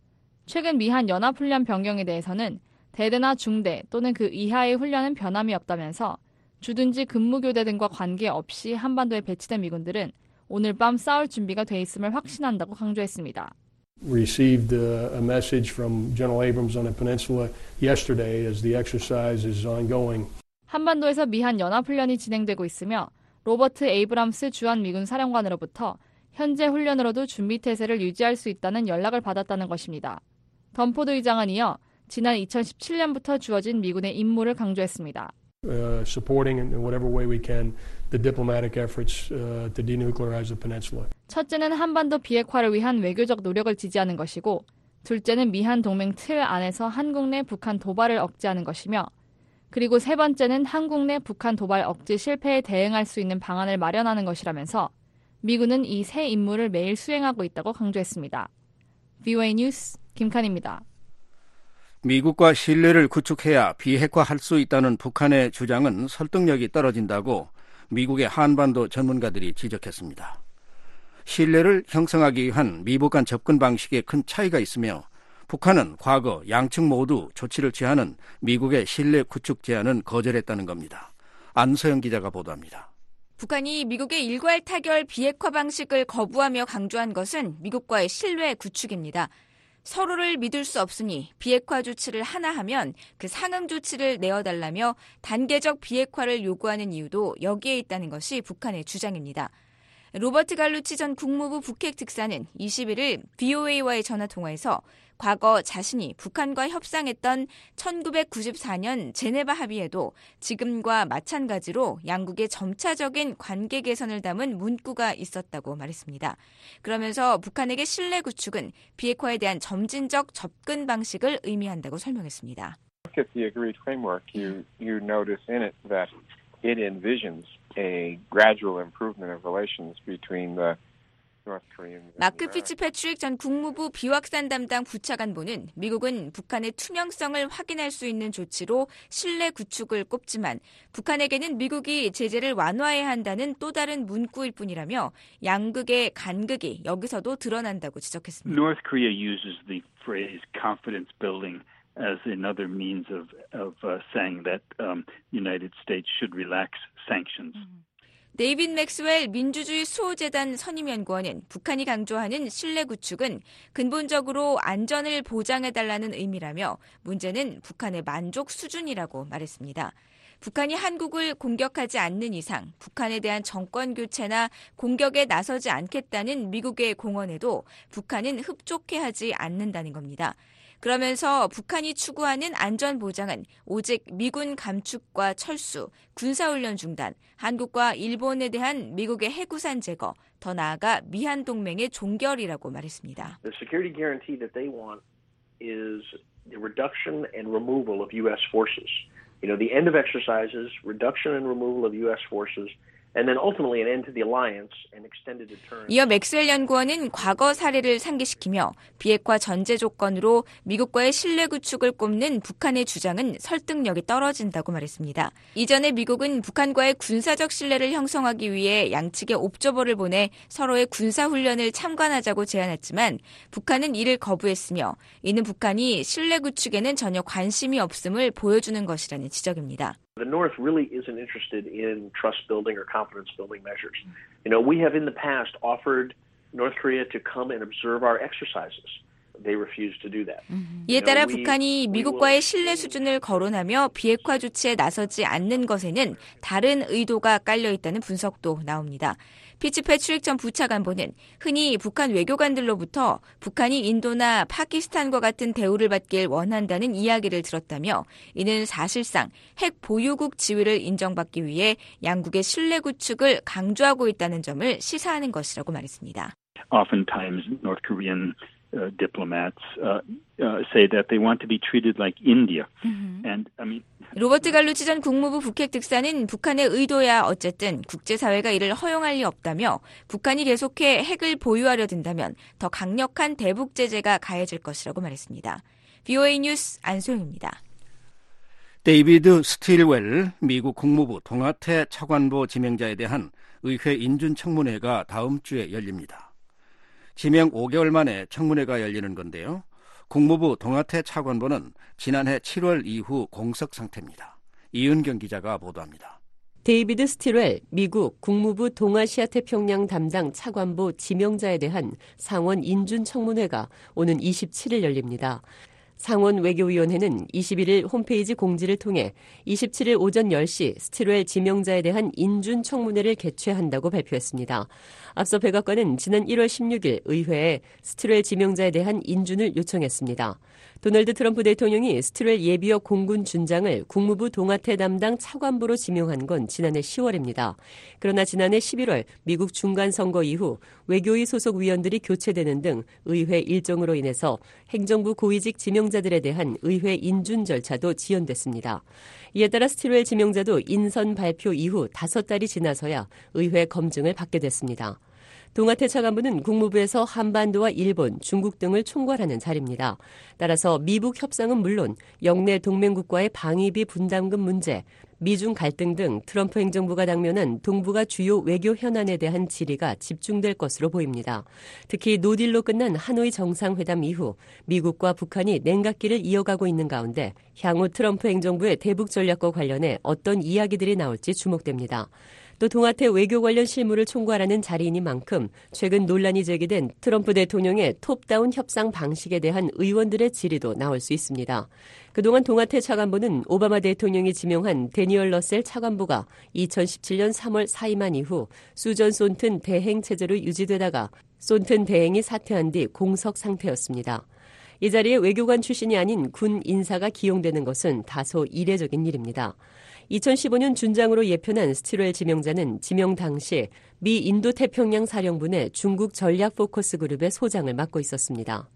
최근 미한 연합훈련 변경에 대해서는 대대나 중대 또는 그 이하의 훈련은 변함이 없다면서 주둔지 근무교대 등과 관계없이 한반도에 배치된 미군들은 오늘 밤 싸울 준비가 돼 있음을 확신한다고 강조했습니다. Received a message from General Abrams on the peninsula yesterday as the exercise is ongoing. 한반도에서 미한 연합훈련이 진행되고 있으며 로버트 에이브람스 주한 미군 사령관으로부터 현재 훈련으로도 준비태세를 유지할 수 있다는 연락을 받았다는 것입니다. 던포드 의장은 이어 지난 이천십칠 년부터 주어진 미군의 임무를 강조했습니다. Uh, supporting in whatever way we can the diplomatic efforts uh, to denuclearize the peninsula. 첫째는 한반도 비핵화를 위한 외교적 노력을 지지하는 것이고 둘째는 미한 동맹 틀 안에서 한국 내 북한 도발을 억제하는 것이며 그리고 세 번째는 한국 내 북한 도발 억제 실패에 대응할 수 있는 방안을 마련하는 것이라면서 미군은 이 세 임무를 매일 수행하고 있다고 강조했습니다. 브이오에이 뉴스 김칸입니다. 미국과 신뢰를 구축해야 비핵화할 수 있다는 북한의 주장은 설득력이 떨어진다고 미국의 한반도 전문가들이 지적했습니다. 신뢰를 형성하기 위한 미북 간 접근 방식에 큰 차이가 있으며 북한은 과거 양측 모두 조치를 취하는 미국의 신뢰 구축 제안은 거절했다는 겁니다. 안서영 기자가 보도합니다. 북한이 미국의 일괄 타결 비핵화 방식을 거부하며 강조한 것은 미국과의 신뢰 구축입니다. 서로를 믿을 수 없으니 비핵화 조치를 하나 하면 그 상응 조치를 내어달라며 단계적 비핵화를 요구하는 이유도 여기에 있다는 것이 북한의 주장입니다. 로버트 갈루치 전 국무부 북핵 특사는 이십일 일 브이오에이와의 전화통화에서 과거 자신이 북한과 협상했던 천구백구십사 년 제네바 합의에도 지금과 마찬가지로 양국의 점차적인 관계 개선을 담은 문구가 있었다고 말했습니다. 그러면서 북한에게 신뢰 구축은 비핵화에 대한 점진적 접근 방식을 의미한다고 설명했습니다. Look at the agreed framework. You you notice in it that it envisions a gradual improvement of relations between the 마크 피츠패트릭 전 국무부 비확산 담당 부차관보는 미국은 북한의 투명성을 확인할 수 있는 조치로 신뢰 구축을 꼽지만 북한에게는 미국이 제재를 완화해야 한다는 또 다른 문구일 뿐이라며 양극의 간극이 여기서도 드러난다고 지적했습니다. North Korea uses the phrase confidence building as another means of of uh, saying that um, United States should relax sanctions. 음. 데이빗 맥스웰 민주주의 수호재단 선임연구원은 북한이 강조하는 실내 구축은 근본적으로 안전을 보장해달라는 의미라며 문제는 북한의 만족 수준이라고 말했습니다. 북한이 한국을 공격하지 않는 이상 북한에 대한 정권 교체나 공격에 나서지 않겠다는 미국의 공언에도 북한은 흡족해하지 않는다는 겁니다. 그러면서 북한이 추구하는 안전보장은 오직 미군 감축과 철수, 군사훈련 중단, 한국과 일본에 대한 미국의 해구산 제거, 더 나아가 미한 동맹의 종결이라고 말했습니다. The security guarantee that they want is the reduction and removal of U S forces. You know, the end of exercises, reduction and removal of U S forces, and then ultimately an end to the alliance and extended deterrence. 이어 맥스웰 연구원은 과거 사례를 상기시키며 비핵화 전제 조건으로 미국과의 신뢰 구축을 꼽는 북한의 주장은 설득력이 떨어진다고 말했습니다. 이전에 미국은 북한과의 군사적 신뢰를 형성하기 위해 양측에 옵저버를 보내 서로의 군사훈련을 참관하자고 제안했지만 북한은 이를 거부했으며 이는 북한이 신뢰 구축에는 전혀 관심이 없음을 보여주는 것이라는 지적입니다. The North really isn't interested in trust building or confidence building measures. You know, we have in the past offered North Korea to come and observe our exercises. They refused to do that. 이에 따라 북한이 미국과의 신뢰 수준을 거론하며 비핵화 조치에 나서지 않는 것에는 다른 의도가 깔려 있다는 분석도 나옵니다. 피츠 패트릭 전 부차관보는 흔히 북한 외교관들로부터 북한이 인도나 파키스탄과 같은 대우를 받길 원한다는 이야기를 들었다며 이는 사실상 핵 보유국 지위를 인정받기 위해 양국의 신뢰 구축을 강조하고 있다는 점을 시사하는 것이라고 말했습니다. Oftentimes, North Korean uh, diplomats uh, uh, say that they want to be treated like India, mm-hmm. and I mean. 로버트 갈루치 전 국무부 북핵 특사는 북한의 의도야 어쨌든 국제사회가 이를 허용할 리 없다며 북한이 계속해 핵을 보유하려 든다면 더 강력한 대북 제재가 가해질 것이라고 말했습니다. 브이오에이 뉴스 안소영입니다. 데이비드 스틸웰 미국 국무부 동아태 차관보 지명자에 대한 의회 인준청문회가 다음 주에 열립니다. 지명 오 개월 만에 청문회가 열리는 건데요. 국무부 동아태 차관보는 지난해 칠월 이후 공석 상태입니다. 이은경 기자가 보도합니다. 데이비드 스틸웰 미국 국무부 동아시아 태평양 담당 차관보 지명자에 대한 상원 인준 청문회가 오는 이십칠 일 열립니다. 상원 외교위원회는 이십일 일 홈페이지 공지를 통해 이십칠 일 오전 열 시 스틸웰 지명자에 대한 인준 청문회를 개최한다고 발표했습니다. 앞서 백악관은 지난 일월 십육 일 의회에 스틸웰 지명자에 대한 인준을 요청했습니다. 도널드 트럼프 대통령이 스틸웰 예비역 공군 준장을 국무부 동아태 담당 차관보로 지명한 건 지난해 시월입니다. 그러나 지난해 십일월 미국 중간선거 이후 외교위 소속 위원들이 교체되는 등 의회 일정으로 인해서 행정부 고위직 지명자들에 대한 의회 인준 절차도 지연됐습니다. 이에 따라 스틸웰 지명자도 인선 발표 이후 다섯 달이 지나서야 의회 검증을 받게 됐습니다. 동아태 차관보는 국무부에서 한반도와 일본, 중국 등을 총괄하는 자리입니다. 따라서 미북 협상은 물론 영내 동맹국과의 방위비 분담금 문제, 미중 갈등 등 트럼프 행정부가 당면한 동북아 주요 외교 현안에 대한 질의가 집중될 것으로 보입니다. 특히 노딜로 끝난 하노이 정상회담 이후 미국과 북한이 냉각기를 이어가고 있는 가운데 향후 트럼프 행정부의 대북 전략과 관련해 어떤 이야기들이 나올지 주목됩니다. 또 동아태 외교 관련 실무를 총괄하는 자리이니만큼 최근 논란이 제기된 트럼프 대통령의 톱다운 협상 방식에 대한 의원들의 질의도 나올 수 있습니다. 그동안 동아태 차관보는 오바마 대통령이 지명한 데니얼 러셀 차관보가 이천십칠 년 삼월 사임한 이후 수전 손튼 대행 체제로 유지되다가 손튼 대행이 사퇴한 뒤 공석 상태였습니다. 이 자리에 외교관 출신이 아닌 군 인사가 기용되는 것은 다소 이례적인 일입니다. 이천십오 년 준장으로 예편한 스틸웰 지명자는 지명 당시 미 인도태평양 사령부의 중국 전략 포커스 그룹의 소장을 맡고 있었습니다.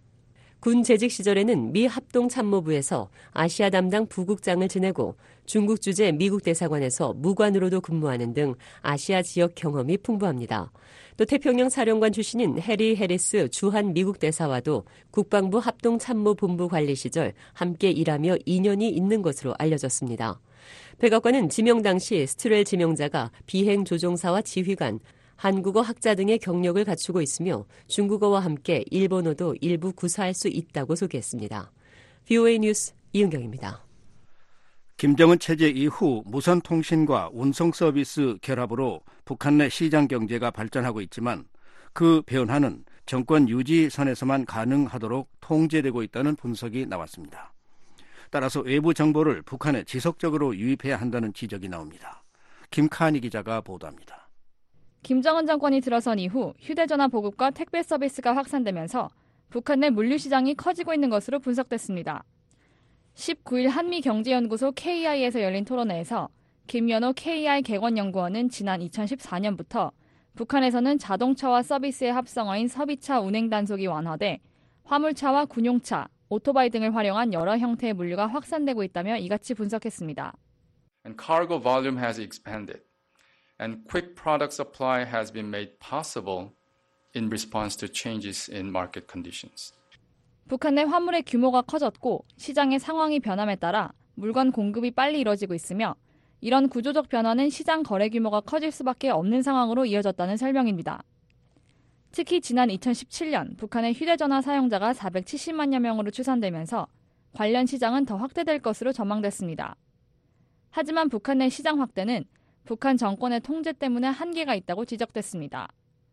군 재직 시절에는 미 합동참모부에서 아시아 담당 부국장을 지내고 중국 주재 미국 대사관에서 무관으로도 근무하는 등 아시아 지역 경험이 풍부합니다. 또 태평양 사령관 출신인 해리 해리스 주한 미국 대사와도 국방부 합동참모본부 관리 시절 함께 일하며 인연이 있는 것으로 알려졌습니다. 백악관은 지명 당시 스틸웰 지명자가 비행 조종사와 지휘관, 한국어 학자 등의 경력을 갖추고 있으며 중국어와 함께 일본어도 일부 구사할 수 있다고 소개했습니다. 브이오에이 뉴스 이은경입니다. 김정은 체제 이후 무선 통신과 운송 서비스 결합으로 북한 내 시장 경제가 발전하고 있지만 그 변화는 정권 유지 선에서만 가능하도록 통제되고 있다는 분석이 나왔습니다. 따라서 외부 정보를 북한에 지속적으로 유입해야 한다는 지적이 나옵니다. 김카니 기자가 보도합니다. 김정은 정권이 들어선 이후 휴대전화 보급과 택배 서비스가 확산되면서 북한 내 물류시장이 커지고 있는 것으로 분석됐습니다. 십구 일 한미경제연구소 케이아이에서 열린 토론회에서 김연호 케이아이 객원연구원은 지난 이천십사 년부터 북한에서는 자동차와 서비스의 합성어인 서비차 운행 단속이 완화돼 화물차와 군용차, 오토바이 등을 활용한 여러 형태의 물류가 확산되고 있다며 이같이 분석했습니다. And cargo volume has expanded, and quick product supply has been made possible in response to changes in market conditions. 북한 내 화물의 규모가 커졌고 시장의 상황이 변함에 따라 물건 공급이 빨리 이뤄지고 있으며 이런 구조적 변화는 시장 거래 규모가 커질 수밖에 없는 상황으로 이어졌다는 설명입니다. 특히 지난 이천십칠 년 북한의 휴대전화 사용자가 사백칠십만여 명으로 추산되면서 관련 시장은 더 확대될 것으로 전망됐습니다. 하지만 북한 내 시장 확대는 북한 정권의 통제 때문에 한계가 있다고 지적됐습니다.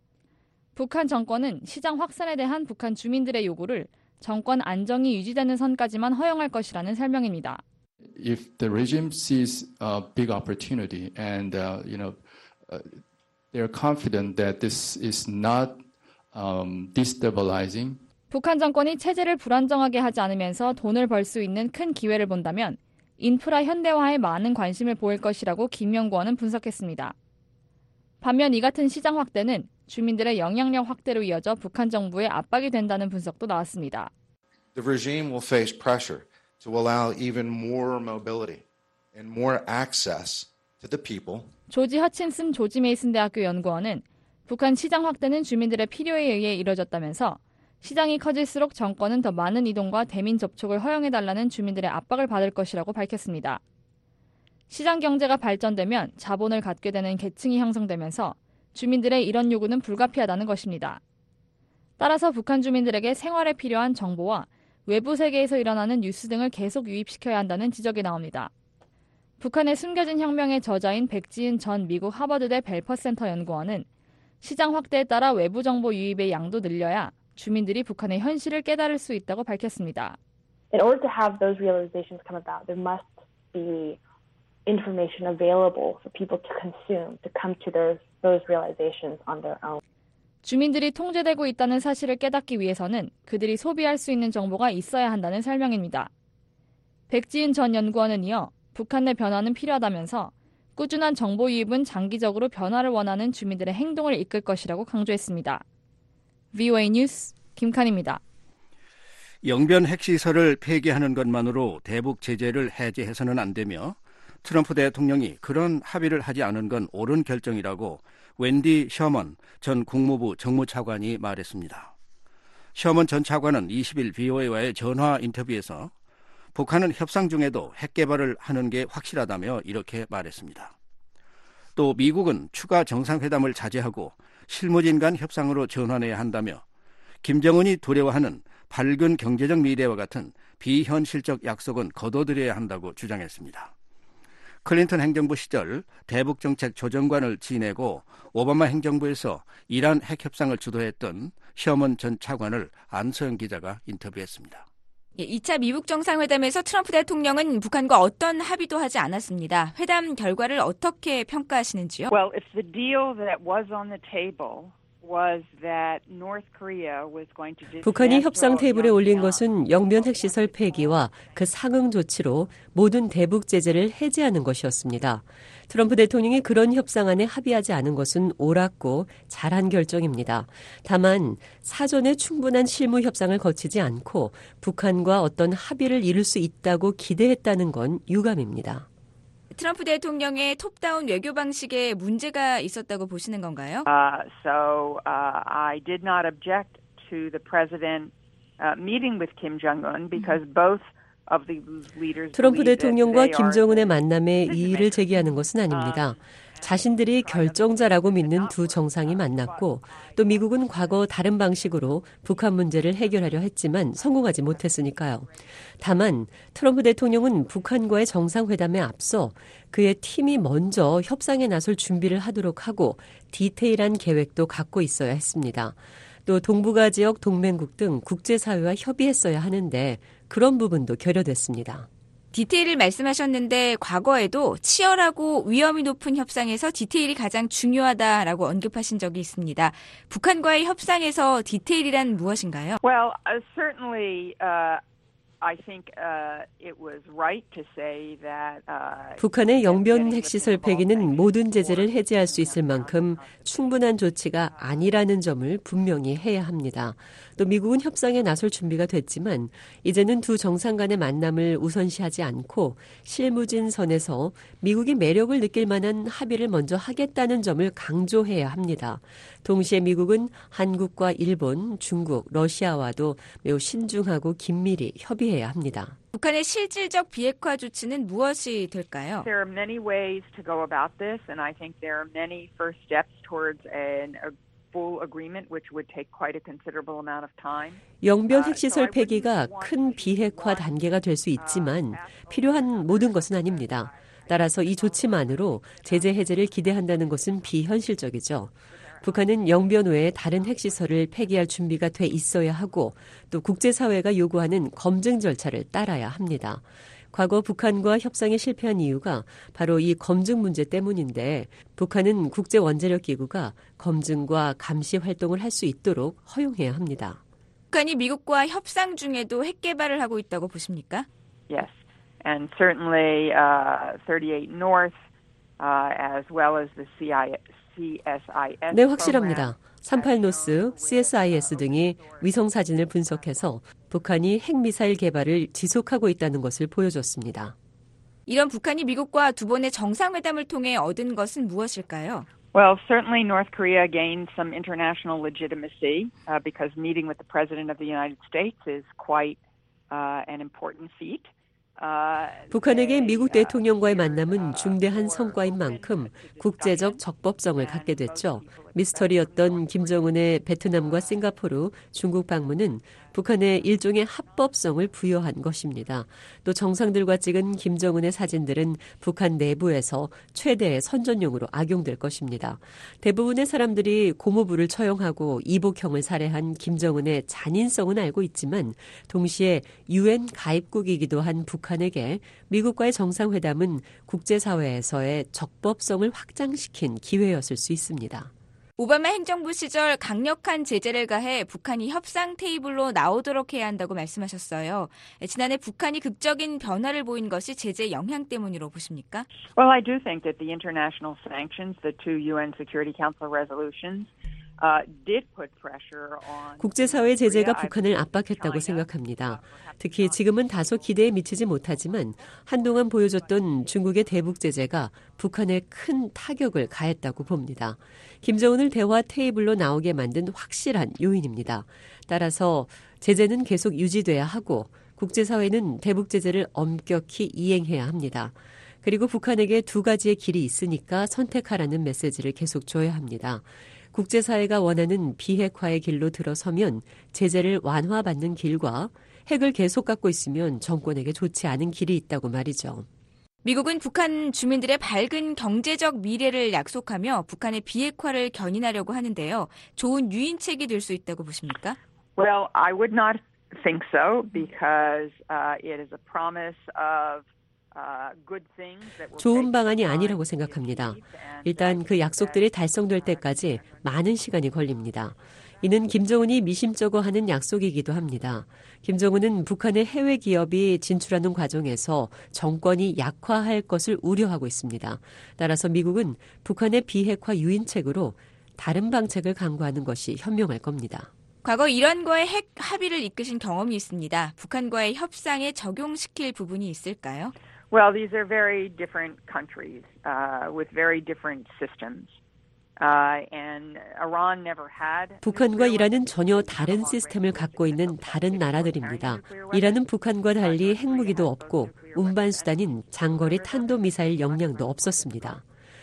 북한 정권은 시장 확산에 대한 북한 주민들의 요구를 정권 안정이 유지되는 선까지만 허용할 것이라는 설명입니다. If the regime sees a big opportunity and uh, you know uh, they're confident that this is not um, destabilizing. 북한 정권이 체제를 불안정하게 하지 않으면서 돈을 벌 수 있는 큰 기회를 본다면 인프라 현대화에 많은 관심을 보일 것이라고 김 연구원은 분석했습니다. 반면 이 같은 시장 확대는 주민들의 영향력 확대로 이어져 북한 정부에 압박이 된다는 분석도 나왔습니다. The regime will face pressure to allow even more mobility and more access to the people. 조지 허친슨 조지 메이슨 대학교 연구원은 북한 시장 확대는 주민들의 필요에 의해 이뤄졌다면서 시장이 커질수록 정권은 더 많은 이동과 대민 접촉을 허용해달라는 주민들의 압박을 받을 것이라고 밝혔습니다. 시장 경제가 발전되면 자본을 갖게 되는 계층이 형성되면서 주민들의 이런 요구는 불가피하다는 것입니다. 따라서 북한 주민들에게 생활에 필요한 정보와 외부 세계에서 일어나는 뉴스 등을 계속 유입시켜야 한다는 지적이 나옵니다. 북한의 숨겨진 혁명의 저자인 백지은 전 미국 하버드대 벨퍼센터 연구원은 시장 확대에 따라 외부 정보 유입의 양도 늘려야 주민들이 북한의 현실을 깨달을 수 있다고 밝혔습니다. In order to have those realizations come about, there must be information available for people to consume, to come to those, those realizations on their own. 주민들이 통제되고 있다는 사실을 깨닫기 위해서는 그들이 소비할 수 있는 정보가 있어야 한다는 설명입니다. 백지은 전 연구원은 이어 북한 내 변화는 필요하다면서 꾸준한 정보 유입은 장기적으로 변화를 원하는 주민들의 행동을 이끌 것이라고 강조했습니다. 브이오에이 뉴스 김칸입니다. 영변 핵시설을 폐기하는 것만으로 대북 제재를 해제해서는 안 되며 트럼프 대통령이 그런 합의를 하지 않은 건 옳은 결정이라고 웬디 셔먼 전 국무부 정무차관이 말했습니다. 셔먼 전 차관은 이십 일 브이오에이와의 전화 인터뷰에서 북한은 협상 중에도 핵 개발을 하는 게 확실하다며 이렇게 말했습니다. 또 미국은 추가 정상회담을 자제하고 실무진 간 협상으로 전환해야 한다며 김정은이 두려워하는 밝은 경제적 미래와 같은 비현실적 약속은 거둬들여야 한다고 주장했습니다. 클린턴 행정부 시절 대북정책 조정관을 지내고 오바마 행정부에서 이란 핵협상을 주도했던 셔먼 전 차관을 안서영 기자가 인터뷰했습니다. 이 차 미국 정상회담에서 트럼프 대통령은 북한과 어떤 합의도 하지 않았습니다. 회담 결과를 어떻게 평가하시는지요? Well, if the deal that was on the table was that North Korea was going to 북한이 협상 테이블에 올린 것은 영변 핵시설 폐기와 그 상응 조치로 모든 대북 제재를 해제하는 것이었습니다. 트럼프 대통령이 그런 협상안에 합의하지 않은 것은 옳았고 잘한 결정입니다. 다만 사전에 충분한 실무 협상을 거치지 않고 북한과 어떤 합의를 이룰 수 있다고 기대했다는 건 유감입니다. 트럼프 대통령의 톱다운 외교 방식에 문제가 있었다고 보시는 건가요? Uh, so uh, I did not object to the president uh, meeting with Kim Jong-un because both 트럼프 대통령과 김정은의 만남에 이의를 제기하는 것은 아닙니다. 자신들이 결정자라고 믿는 두 정상이 만났고 또 미국은 과거 다른 방식으로 북한 문제를 해결하려 했지만 성공하지 못했으니까요. 다만 트럼프 대통령은 북한과의 정상회담에 앞서 그의 팀이 먼저 협상에 나설 준비를 하도록 하고 디테일한 계획도 갖고 있어야 했습니다. 또 동북아 지역 동맹국 등 국제사회와 협의했어야 하는데 그런 부분도 결여됐습니다. 디테일을 말씀하셨는데 과거에도 치열하고 위험이 높은 협상에서 디테일이 가장 중요하다라고 언급하신 적이 있습니다. 북한과의 협상에서 디테일이란 무엇인가요? Well, uh, certainly uh, I think uh, it was right to say that uh, 북한의 영변 핵시설 폐기는 모든 제재를 해제할 수 있을 만큼 충분한 조치가 아니라는 점을 분명히 해야 합니다. 또 미국은 협상에 나설 준비가 됐지만 이제는 두 정상 간의 만남을 우선시하지 않고 실무진 선에서 미국이 매력을 느낄 만한 합의를 먼저 하겠다는 점을 강조해야 합니다. 동시에 미국은 한국과 일본, 중국, 러시아와도 매우 신중하고 긴밀히 협의해야 합니다. 북한의 실질적 비핵화 조치는 무엇이 될까요? There are many ways to go about this, and I think there are many first steps towards an a full agreement, which would take quite a considerable amount of time. 영변 핵시설 폐기가 큰 비핵화 단계가 될 수 있지만 필요한 모든 것은 아닙니다. 따라서 이 조치만으로 제재 해제를 기대한다는 것은 비현실적이죠. 북한은 영변 외에 다른 핵시설을 폐기할 준비가 돼 있어야 하고 또 국제사회가 요구하는 검증 절차를 따라야 합니다. 과거 북한과 협상에 실패한 이유가 바로 이 검증 문제 때문인데 북한은 국제원자력기구가 검증과 감시 활동을 할 수 있도록 허용해야 합니다. 북한이 미국과 협상 중에도 핵 개발을 하고 있다고 보십니까? Yes, and certainly uh, thirty-eight North, uh, as well as the C I S. 네, 확실합니다. 삼십팔 노스, 씨 에스 아이 에스 등이 위성사진을 분석해서 북한이 핵미사일 개발을 지속하고 있다는 것을 보여줬습니다. 이런 북한이 미국과 두 번의 정상회담을 통해 얻은 것은 무엇일까요? Well, certainly North Korea gained some international legitimacy uh, because meeting with the President of the United States is quite uh, an important feat. 북한에게 미국 대통령과의 만남은 중대한 성과인 만큼 국제적 적법성을 갖게 됐죠. 미스터리였던 김정은의 베트남과 싱가포르, 중국 방문은 북한의 일종의 합법성을 부여한 것입니다. 또 정상들과 찍은 김정은의 사진들은 북한 내부에서 최대의 선전용으로 악용될 것입니다. 대부분의 사람들이 고무부를 처형하고 이복형을 살해한 김정은의 잔인성은 알고 있지만 동시에 유엔 가입국이기도 한 북한에게 미국과의 정상회담은 국제사회에서의 적법성을 확장시킨 기회였을 수 있습니다. 오바마 행정부 시절 강력한 제재를 가해 북한이 협상 테이블로 나오도록 해야 한다고 말씀하셨어요. 지난해 북한이 극적인 변화를 보인 것이 제재 영향 때문이라고 보십니까? Well, I do think that the international sanctions, the two U N Security Council resolutions, uh, did put pressure on. 국제사회 제재가 북한을 압박했다고 생각합니다. 특히 지금은 다소 기대에 미치지 못하지만 한동안 보여줬던 중국의 대북 제재가 북한에 큰 타격을 가했다고 봅니다. 김정은을 대화 테이블로 나오게 만든 확실한 요인입니다. 따라서 제재는 계속 유지돼야 하고 국제사회는 대북 제재를 엄격히 이행해야 합니다. 그리고 북한에게 두 가지의 길이 있으니까 선택하라는 메시지를 계속 줘야 합니다. 국제사회가 원하는 비핵화의 길로 들어서면 제재를 완화받는 길과 핵을 계속 갖고 있으면 정권에게 좋지 않은 길이 있다고 말이죠. 미국은 북한 주민들의 밝은 경제적 미래를 약속하며 북한의 비핵화를 견인하려고 하는데요. 좋은 유인책이 될 수 있다고 보십니까? Well, I would not think so because uh, it is a promise of 좋은 방안이 아니라고 생각합니다. 일단 그 약속들이 달성될 때까지 많은 시간이 걸립니다. 이는 김정은이 미심쩍어 하는 약속이기도 합니다. 김정은은 북한의 해외 기업이 진출하는 과정에서 정권이 약화할 것을 우려하고 있습니다. 따라서 미국은 북한의 비핵화 유인책으로 다른 방책을 강구하는 것이 현명할 겁니다. 과거 이란과의 핵 합의를 이끄신 경험이 있습니다. 북한과의 협상에 적용시킬 부분이 있을까요? Well, these are very different countries uh, with very different systems. Uh, and Iran never had. 북한과 이란은 전혀 다른 시스템을 갖고 있는 다른 나라들입니다. 이란은 북한과 달리 핵무기도 없고 운반 수단인 장거리 탄도미사일 역량도 없었습니다.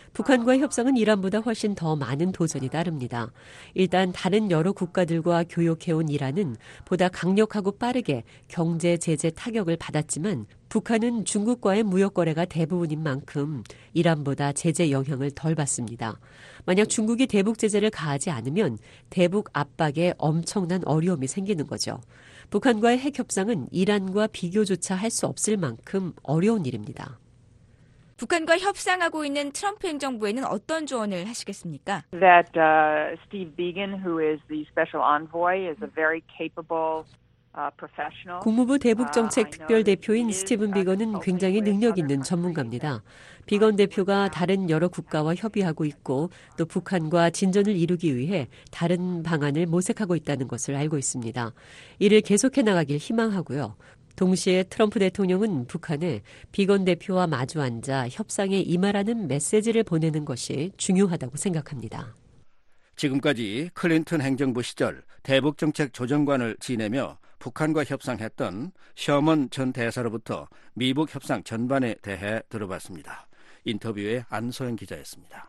북한과의 협상은 이란보다 훨씬 더 많은 도전이 따릅니다. 일단 다른 여러 국가들과 교역해온 이란은 보다 강력하고 빠르게 경제 제재 타격을 받았지만 북한은 중국과의 무역 거래가 대부분인 만큼 이란보다 제재 영향을 덜 받습니다. 만약 중국이 대북 제재를 가하지 않으면 대북 압박에 엄청난 어려움이 생기는 거죠. 북한과의 핵 협상은 이란과 비교조차 할 수 없을 만큼 어려운 일입니다. 북한과 협상하고 있는 트럼프 행정부에는 어떤 조언을 하시겠습니까? That uh, Steve Biegun, who is the special envoy, is a very capable uh, professional. 국무부 대북정책 특별대표인 스티븐 비건은 굉장히 능력 있는 전문가입니다. 비건 대표가 다른 여러 국가와 협의하고 있고 또 북한과 진전을 이루기 위해 다른 방안을 모색하고 있다는 것을 알고 있습니다. 이를 계속해 나가길 희망하고요. 동시에 트럼프 대통령은 북한에 비건 대표와 마주 앉아 협상에 임하라는 메시지를 보내는 것이 중요하다고 생각합니다. 지금까지 클린턴 행정부 시절 대북정책 조정관을 지내며 북한과 협상했던 셔먼 전 대사로부터 미북 협상 전반에 대해 들어봤습니다. 인터뷰의 안소영 기자였습니다.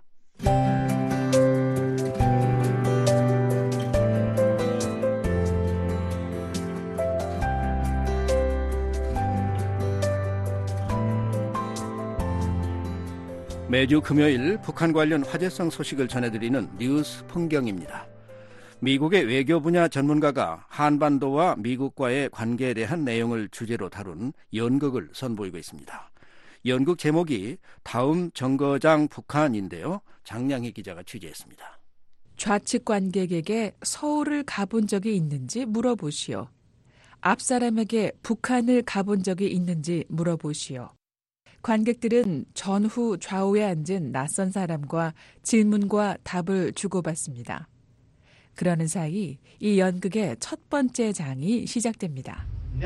매주 금요일 북한 관련 화제성 소식을 전해드리는 뉴스 풍경입니다. 미국의 외교 분야 전문가가 한반도와 미국과의 관계에 대한 내용을 주제로 다룬 연극을 선보이고 있습니다. 연극 제목이 다음 정거장 북한인데요. 장량희 기자가 취재했습니다. 좌측 관객에게 서울을 가본 적이 있는지 물어보시오. 앞 사람에게 북한을 가본 적이 있는지 물어보시오. 관객들은 전후 좌우에 앉은 낯선 사람과 질문과 답을 주고받습니다. 그러는 사이 이 연극의 첫 번째 장이 시작됩니다.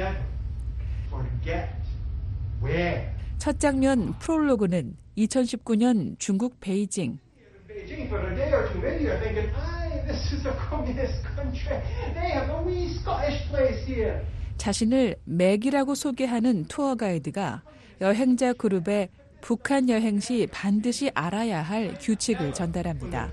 첫 장면 프롤로그는 이천십구 년 중국 베이징. 자신을 맥이라고 소개하는 투어 가이드가 여행자 그룹에 북한 여행 시 반드시 알아야 할 규칙을 전달합니다.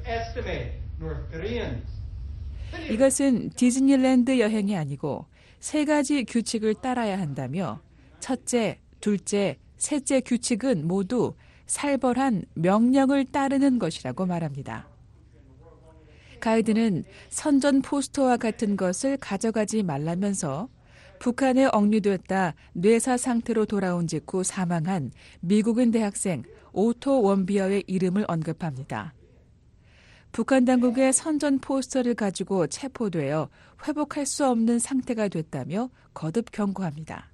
이것은 디즈니랜드 여행이 아니고 세 가지 규칙을 따라야 한다며 첫째, 둘째, 셋째 규칙은 모두 살벌한 명령을 따르는 것이라고 말합니다. 가이드는 선전 포스터와 같은 것을 가져가지 말라면서 북한에 억류됐다 뇌사 상태로 돌아온 직후 사망한 미국인 대학생 오토 원비어의 이름을 언급합니다. 북한 당국의 선전 포스터를 가지고 체포되어 회복할 수 없는 상태가 됐다며 거듭 경고합니다.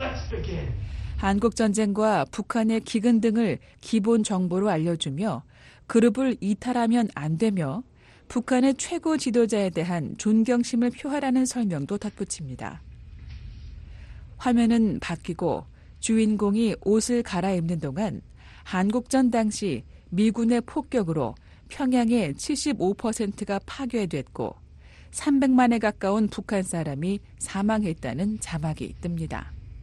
한국전쟁과 북한의 기근 등을 기본 정보로 알려주며 그룹을 이탈하면 안 되며 북한의 최고 지도자에 대한 존경심을 표하라는 설명도 덧붙입니다. 화면은 바뀌고 주인공이 옷을 갈아입는 동안 한국전 당시 미군의 폭격으로 평양의 칠십오 퍼센트가 파괴됐고 삼백만에 가까운 북한 사람이 사망했다는 자막이 뜹니다.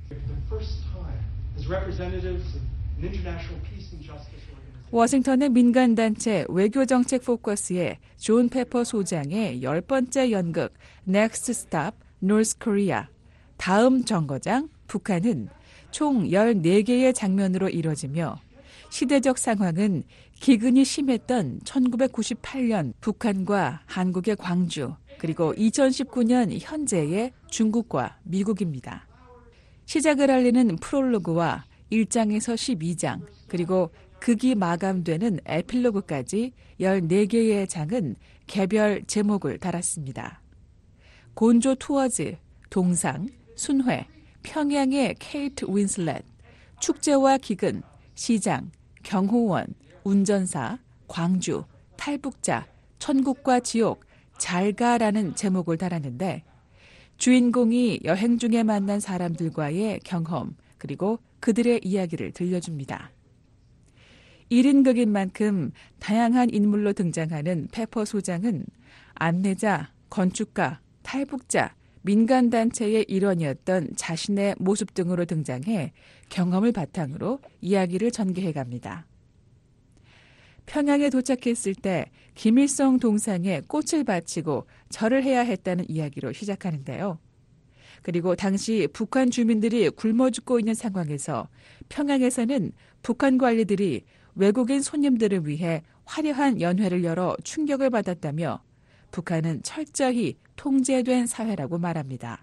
워싱턴의 민간단체 외교정책 포커스의 존 페퍼 소장의 열 번째 연극 Next Stop, North Korea, 다음 정거장 북한은 총 열네 개의 장면으로 이뤄지며 시대적 상황은 기근이 심했던 천구백구십팔 년 북한과 한국의 광주, 그리고 이천십구 년 현재의 중국과 미국입니다. 시작을 알리는 프롤로그와 일 장에서 십이 장, 그리고 극이 마감되는 에필로그까지 열네 개의 장은 개별 제목을 달았습니다. 곤조 투어즈, 동상, 순회, 평양의 케이트 윈슬렛, 축제와 기근, 시장, 경호원, 운전사, 광주, 탈북자, 천국과 지옥, 잘가라는 제목을 달았는데 주인공이 여행 중에 만난 사람들과의 경험 그리고 그들의 이야기를 들려줍니다. 일 인극인 만큼 다양한 인물로 등장하는 페퍼 소장은 안내자, 건축가, 탈북자, 민간단체의 일원이었던 자신의 모습 등으로 등장해 경험을 바탕으로 이야기를 전개해갑니다. 평양에 도착했을 때 김일성 동상에 꽃을 바치고 절을 해야 했다는 이야기로 시작하는데요. 그리고 당시 북한 주민들이 굶어 죽고 있는 상황에서 평양에서는 북한 관리들이 외국인 손님들을 위해 화려한 연회를 열어 충격을 받았다며 북한은 철저히 통제된 사회라고 말합니다.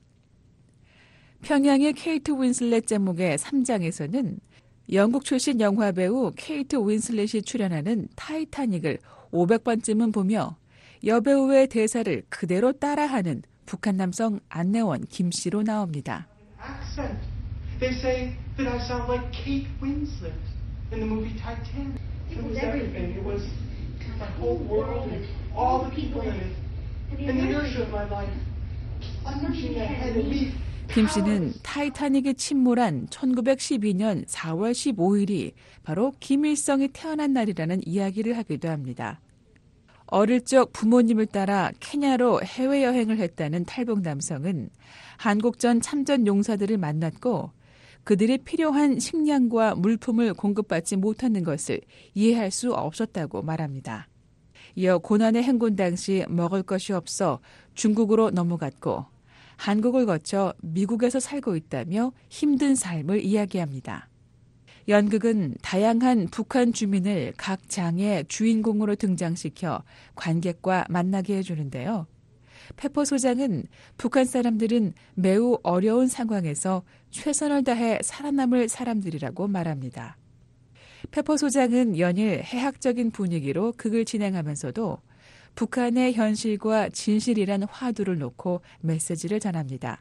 평양의 케이트 윈슬렛 제목의 삼 장에서는 영국 출신 영화배우 케이트 윈슬렛이 출연하는 타이타닉을 오백 번쯤은 보며 여배우의 대사를 그대로 따라하는 북한 남성 안내원 김 씨로 나옵니다. Accent. They say that I sound like Kate Winslet in the movie Titanic. It was everything. It was my whole world and all the people in it. And the inertia of my life. I'm pushing ahead and me. 김 씨는 타이타닉에 침몰한 천구백십이 년 사월 십오일이 바로 김일성이 태어난 날이라는 이야기를 하기도 합니다. 어릴 적 부모님을 따라 케냐로 해외여행을 했다는 탈북 남성은 한국전 참전 용사들을 만났고 그들이 필요한 식량과 물품을 공급받지 못하는 것을 이해할 수 없었다고 말합니다. 이어 고난의 행군 당시 먹을 것이 없어 중국으로 넘어갔고 한국을 거쳐 미국에서 살고 있다며 힘든 삶을 이야기합니다. 연극은 다양한 북한 주민을 각 장의 주인공으로 등장시켜 관객과 만나게 해주는데요. 페퍼 소장은 북한 사람들은 매우 어려운 상황에서 최선을 다해 살아남을 사람들이라고 말합니다. 페퍼 소장은 연일 해학적인 분위기로 극을 진행하면서도 북한의 현실과 진실이란 화두를 놓고 메시지를 전합니다.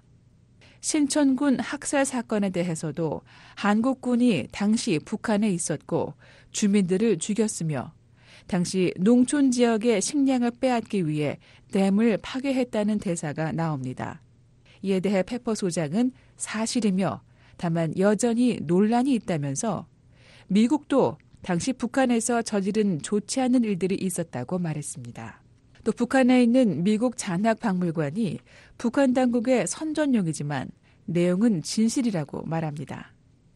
신천군 학살 사건에 대해서도 한국군이 당시 북한에 있었고 주민들을 죽였으며 당시 농촌 지역의 식량을 빼앗기 위해 댐을 파괴했다는 대사가 나옵니다. 이에 대해 페퍼 소장은 사실이며 다만 여전히 논란이 있다면서 미국도 당시 북한에서 저지른 좋지 않은 일들이 있었다고 말했습니다. 또 북한에 있는 미국 잔학박물관이 북한 당국의 선전용이지만 내용은 진실이라고 말합니다.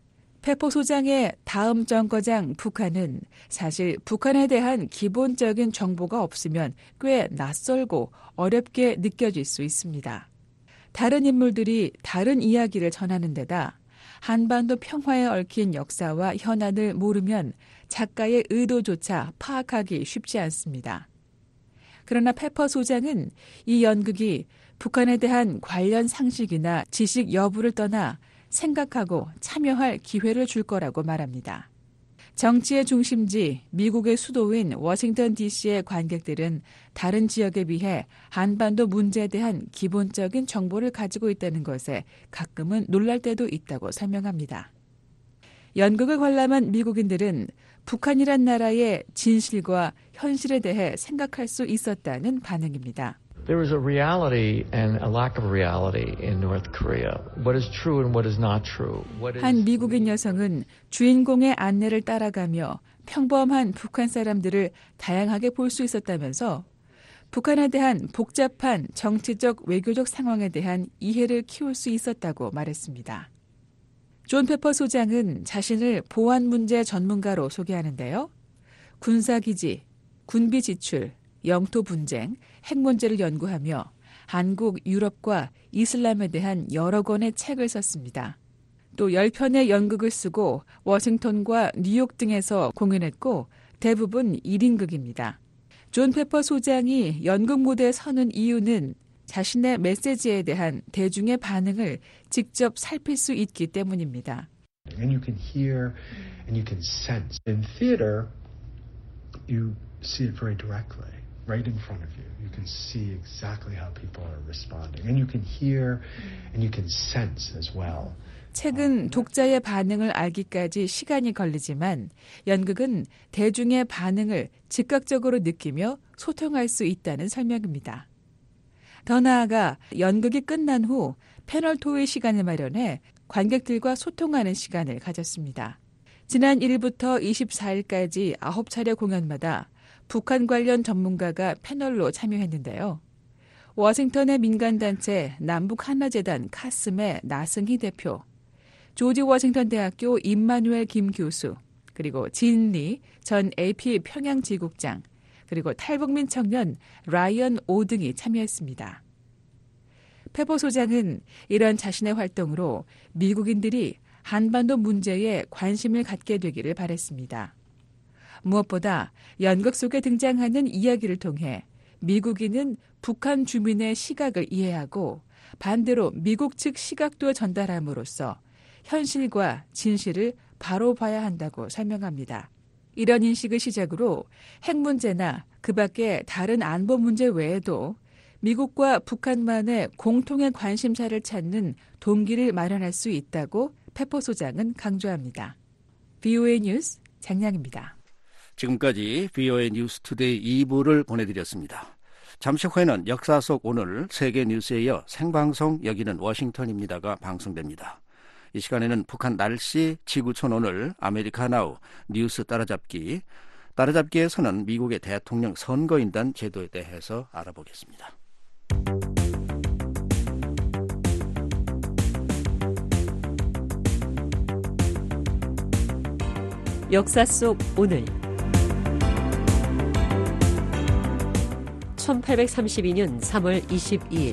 페퍼 소장의 다음 정거장 북한은 사실 북한에 대한 기본적인 정보가 없으면 꽤 낯설고 어렵게 느껴질 수 있습니다. 다른 인물들이 다른 이야기를 전하는 데다 한반도 평화에 얽힌 역사와 현안을 모르면 작가의 의도조차 파악하기 쉽지 않습니다. 그러나 페퍼 소장은 이 연극이 북한에 대한 관련 상식이나 지식 여부를 떠나 생각하고 참여할 기회를 줄 거라고 말합니다. 정치의 중심지 미국의 수도인 워싱턴 디씨의 관객들은 다른 지역에 비해 한반도 문제에 대한 기본적인 정보를 가지고 있다는 것에 가끔은 놀랄 때도 있다고 설명합니다. 연극을 관람한 미국인들은 북한이란 나라의 진실과 현실에 대해 생각할 수 있었다는 반응입니다. There is a reality and a lack of reality in North Korea. What is true and what is not true. What is... 한 미국인 여성은 주인공의 안내를 따라가며 평범한 북한 사람들을 다양하게 볼 수 있었다면서 북한에 대한 복잡한 정치적 외교적 상황에 대한 이해를 키울 수 있었다고 말했습니다. 존 페퍼 소장은 자신을 보안 문제 전문가로 소개하는데요. 군사기지, 군비 지출, 영토 분쟁, 핵 문제를 연구하며 한국, 유럽과 이슬람에 대한 여러 권의 책을 썼습니다. 또 열 편의 연극을 쓰고 워싱턴과 뉴욕 등에서 공연했고 대부분 일 인극입니다. 존 페퍼 소장이 연극 무대에 서는 이유는 자신의 메시지에 대한 대중의 반응을 직접 살필 수 있기 때문입니다. And you can hear and you can sense. In theater, you see it very directly. Right in front of you. You can see exactly how people are responding. And you can hear and you can sense as well. 책은 독자의 반응을 알기까지 시간이 걸리지만 연극은 대중의 반응을 즉각적으로 느끼며 소통할 수 있다는 설명입니다. 더 나아가 연극이 끝난 후 패널 토의 시간을 마련해 관객들과 소통하는 시간을 가졌습니다. 지난 일 일부터 이십사 일까지 아홉 차례 공연마다 북한 관련 전문가가 패널로 참여했는데요. 워싱턴의 민간단체 남북한라재단 카슴의 나승희 대표, 조지 워싱턴 대학교 임마누엘 김 교수, 그리고 진리 전 에이피 평양지국장, 그리고 탈북민 청년 라이언 오 등이 참여했습니다. 페포 소장은 이런 자신의 활동으로 미국인들이 한반도 문제에 관심을 갖게 되기를 바랬습니다. 무엇보다 연극 속에 등장하는 이야기를 통해 미국인은 북한 주민의 시각을 이해하고 반대로 미국 측 시각도 전달함으로써 현실과 진실을 바로 봐야 한다고 설명합니다. 이런 인식을 시작으로 핵 문제나 그 밖의 다른 안보 문제 외에도 미국과 북한만의 공통의 관심사를 찾는 동기를 마련할 수 있다고 페포 소장은 강조합니다. 브이오에이 뉴스 장량입니다. 지금까지 브이오에이 뉴스 투데이 이 부를 보내드렸습니다. 잠시 후에는 역사 속 오늘 세계 뉴스에 이어 생방송 여기는 워싱턴입니다가 방송됩니다. 이 시간에는 북한 날씨, 지구촌 오늘, 아메리카 나우, 뉴스 따라잡기, 따라잡기에서는 미국의 대통령 선거인단 제도에 대해서 알아보겠습니다. 역사 속 오늘 천팔백삼십이년 삼월 이십이일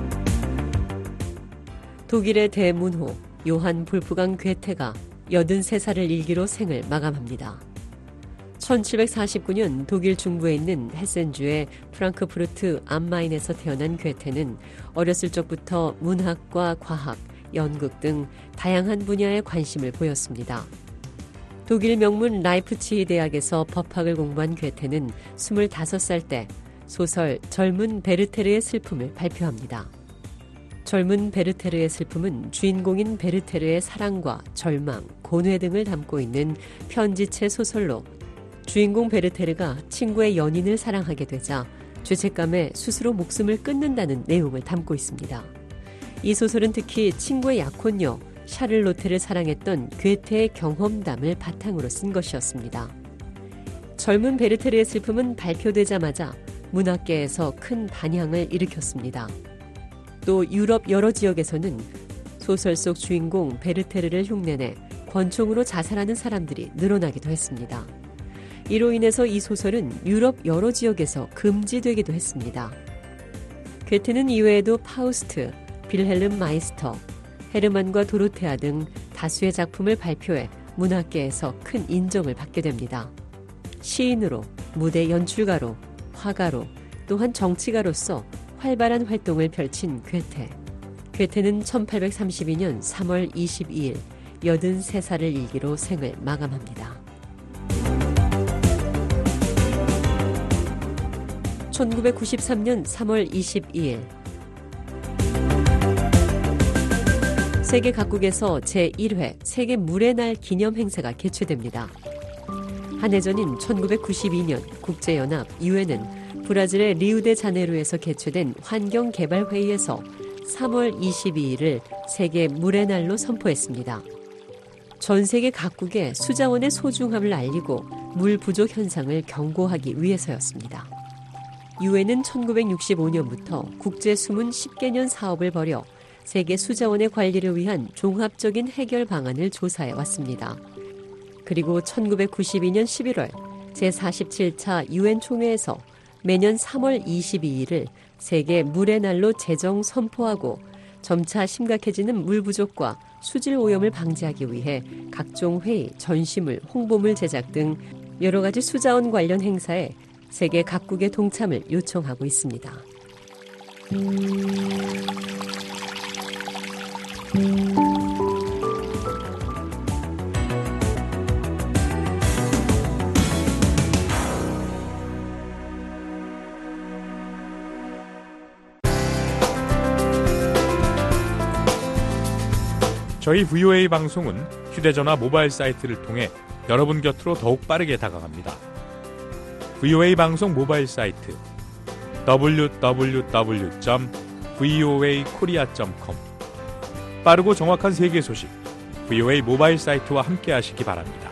독일의 대문호 요한 볼프강 괴테가 여든세 살을 일기로 생을 마감합니다. 천칠백사십구년 독일 중부에 있는 헤센주의 프랑크푸르트 암마인에서 태어난 괴테는 어렸을 적부터 문학과 과학, 연극 등 다양한 분야에 관심을 보였습니다. 독일 명문 라이프치히 대학에서 법학을 공부한 괴테는 스물다섯 살 때 소설 젊은 베르테르의 슬픔을 발표합니다. 젊은 베르테르의 슬픔은 주인공인 베르테르의 사랑과 절망, 고뇌 등을 담고 있는 편지체 소설로 주인공 베르테르가 친구의 연인을 사랑하게 되자 죄책감에 스스로 목숨을 끊는다는 내용을 담고 있습니다. 이 소설은 특히 친구의 약혼녀 샤를로테를 사랑했던 괴테의 경험담을 바탕으로 쓴 것이었습니다. 젊은 베르테르의 슬픔은 발표되자마자 문학계에서 큰 반향을 일으켰습니다. 또 유럽 여러 지역에서는 소설 속 주인공 베르테르를 흉내내 권총으로 자살하는 사람들이 늘어나기도 했습니다. 이로 인해서 이 소설은 유럽 여러 지역에서 금지되기도 했습니다. 괴테는 이외에도 파우스트, 빌헬름 마이스터, 헤르만과 도로테아 등 다수의 작품을 발표해 문학계에서 큰 인정을 받게 됩니다. 시인으로, 무대 연출가로, 화가로, 또한 정치가로서 활발한 활동을 펼친 괴테. 괴테는 천팔백삼십이년 삼월 이십이일 여든세 살을 일기로 생을 마감합니다. 천구백구십삼년 삼월 이십이일 세계 각국에서 제일회 세계 물의 날 기념 행사가 개최됩니다. 한 해 전인 천구백구십이년 국제연합 유엔은 브라질의 리우데자네이루에서 개최된 환경개발회의에서 삼월 이십이일을 세계 물의 날로 선포했습니다. 전 세계 각국의 수자원의 소중함을 알리고 물 부족 현상을 경고하기 위해서였습니다. 유엔은 천구백육십오년부터 국제 수문 십 개년 사업을 벌여 세계 수자원의 관리를 위한 종합적인 해결 방안을 조사해 왔습니다. 그리고 천구백구십이년 십일월 제사십칠차 유엔 총회에서 매년 삼월 이십이일을 세계 물의 날로 제정 선포하고 점차 심각해지는 물 부족과 수질 오염을 방지하기 위해 각종 회의, 전시물, 홍보물 제작 등 여러 가지 수자원 관련 행사에 세계 각국의 동참을 요청하고 있습니다. 저희 브이오에이 방송은 휴대전화 모바일 사이트를 통해 여러분 곁으로 더욱 빠르게 다가갑니다. 브이오에이 방송 모바일 사이트 더블유 더블유 더블유 점 브이오에이 코리아 점 컴 빠르고 정확한 세계 소식 브이오에이 모바일 사이트와 함께 하시기 바랍니다.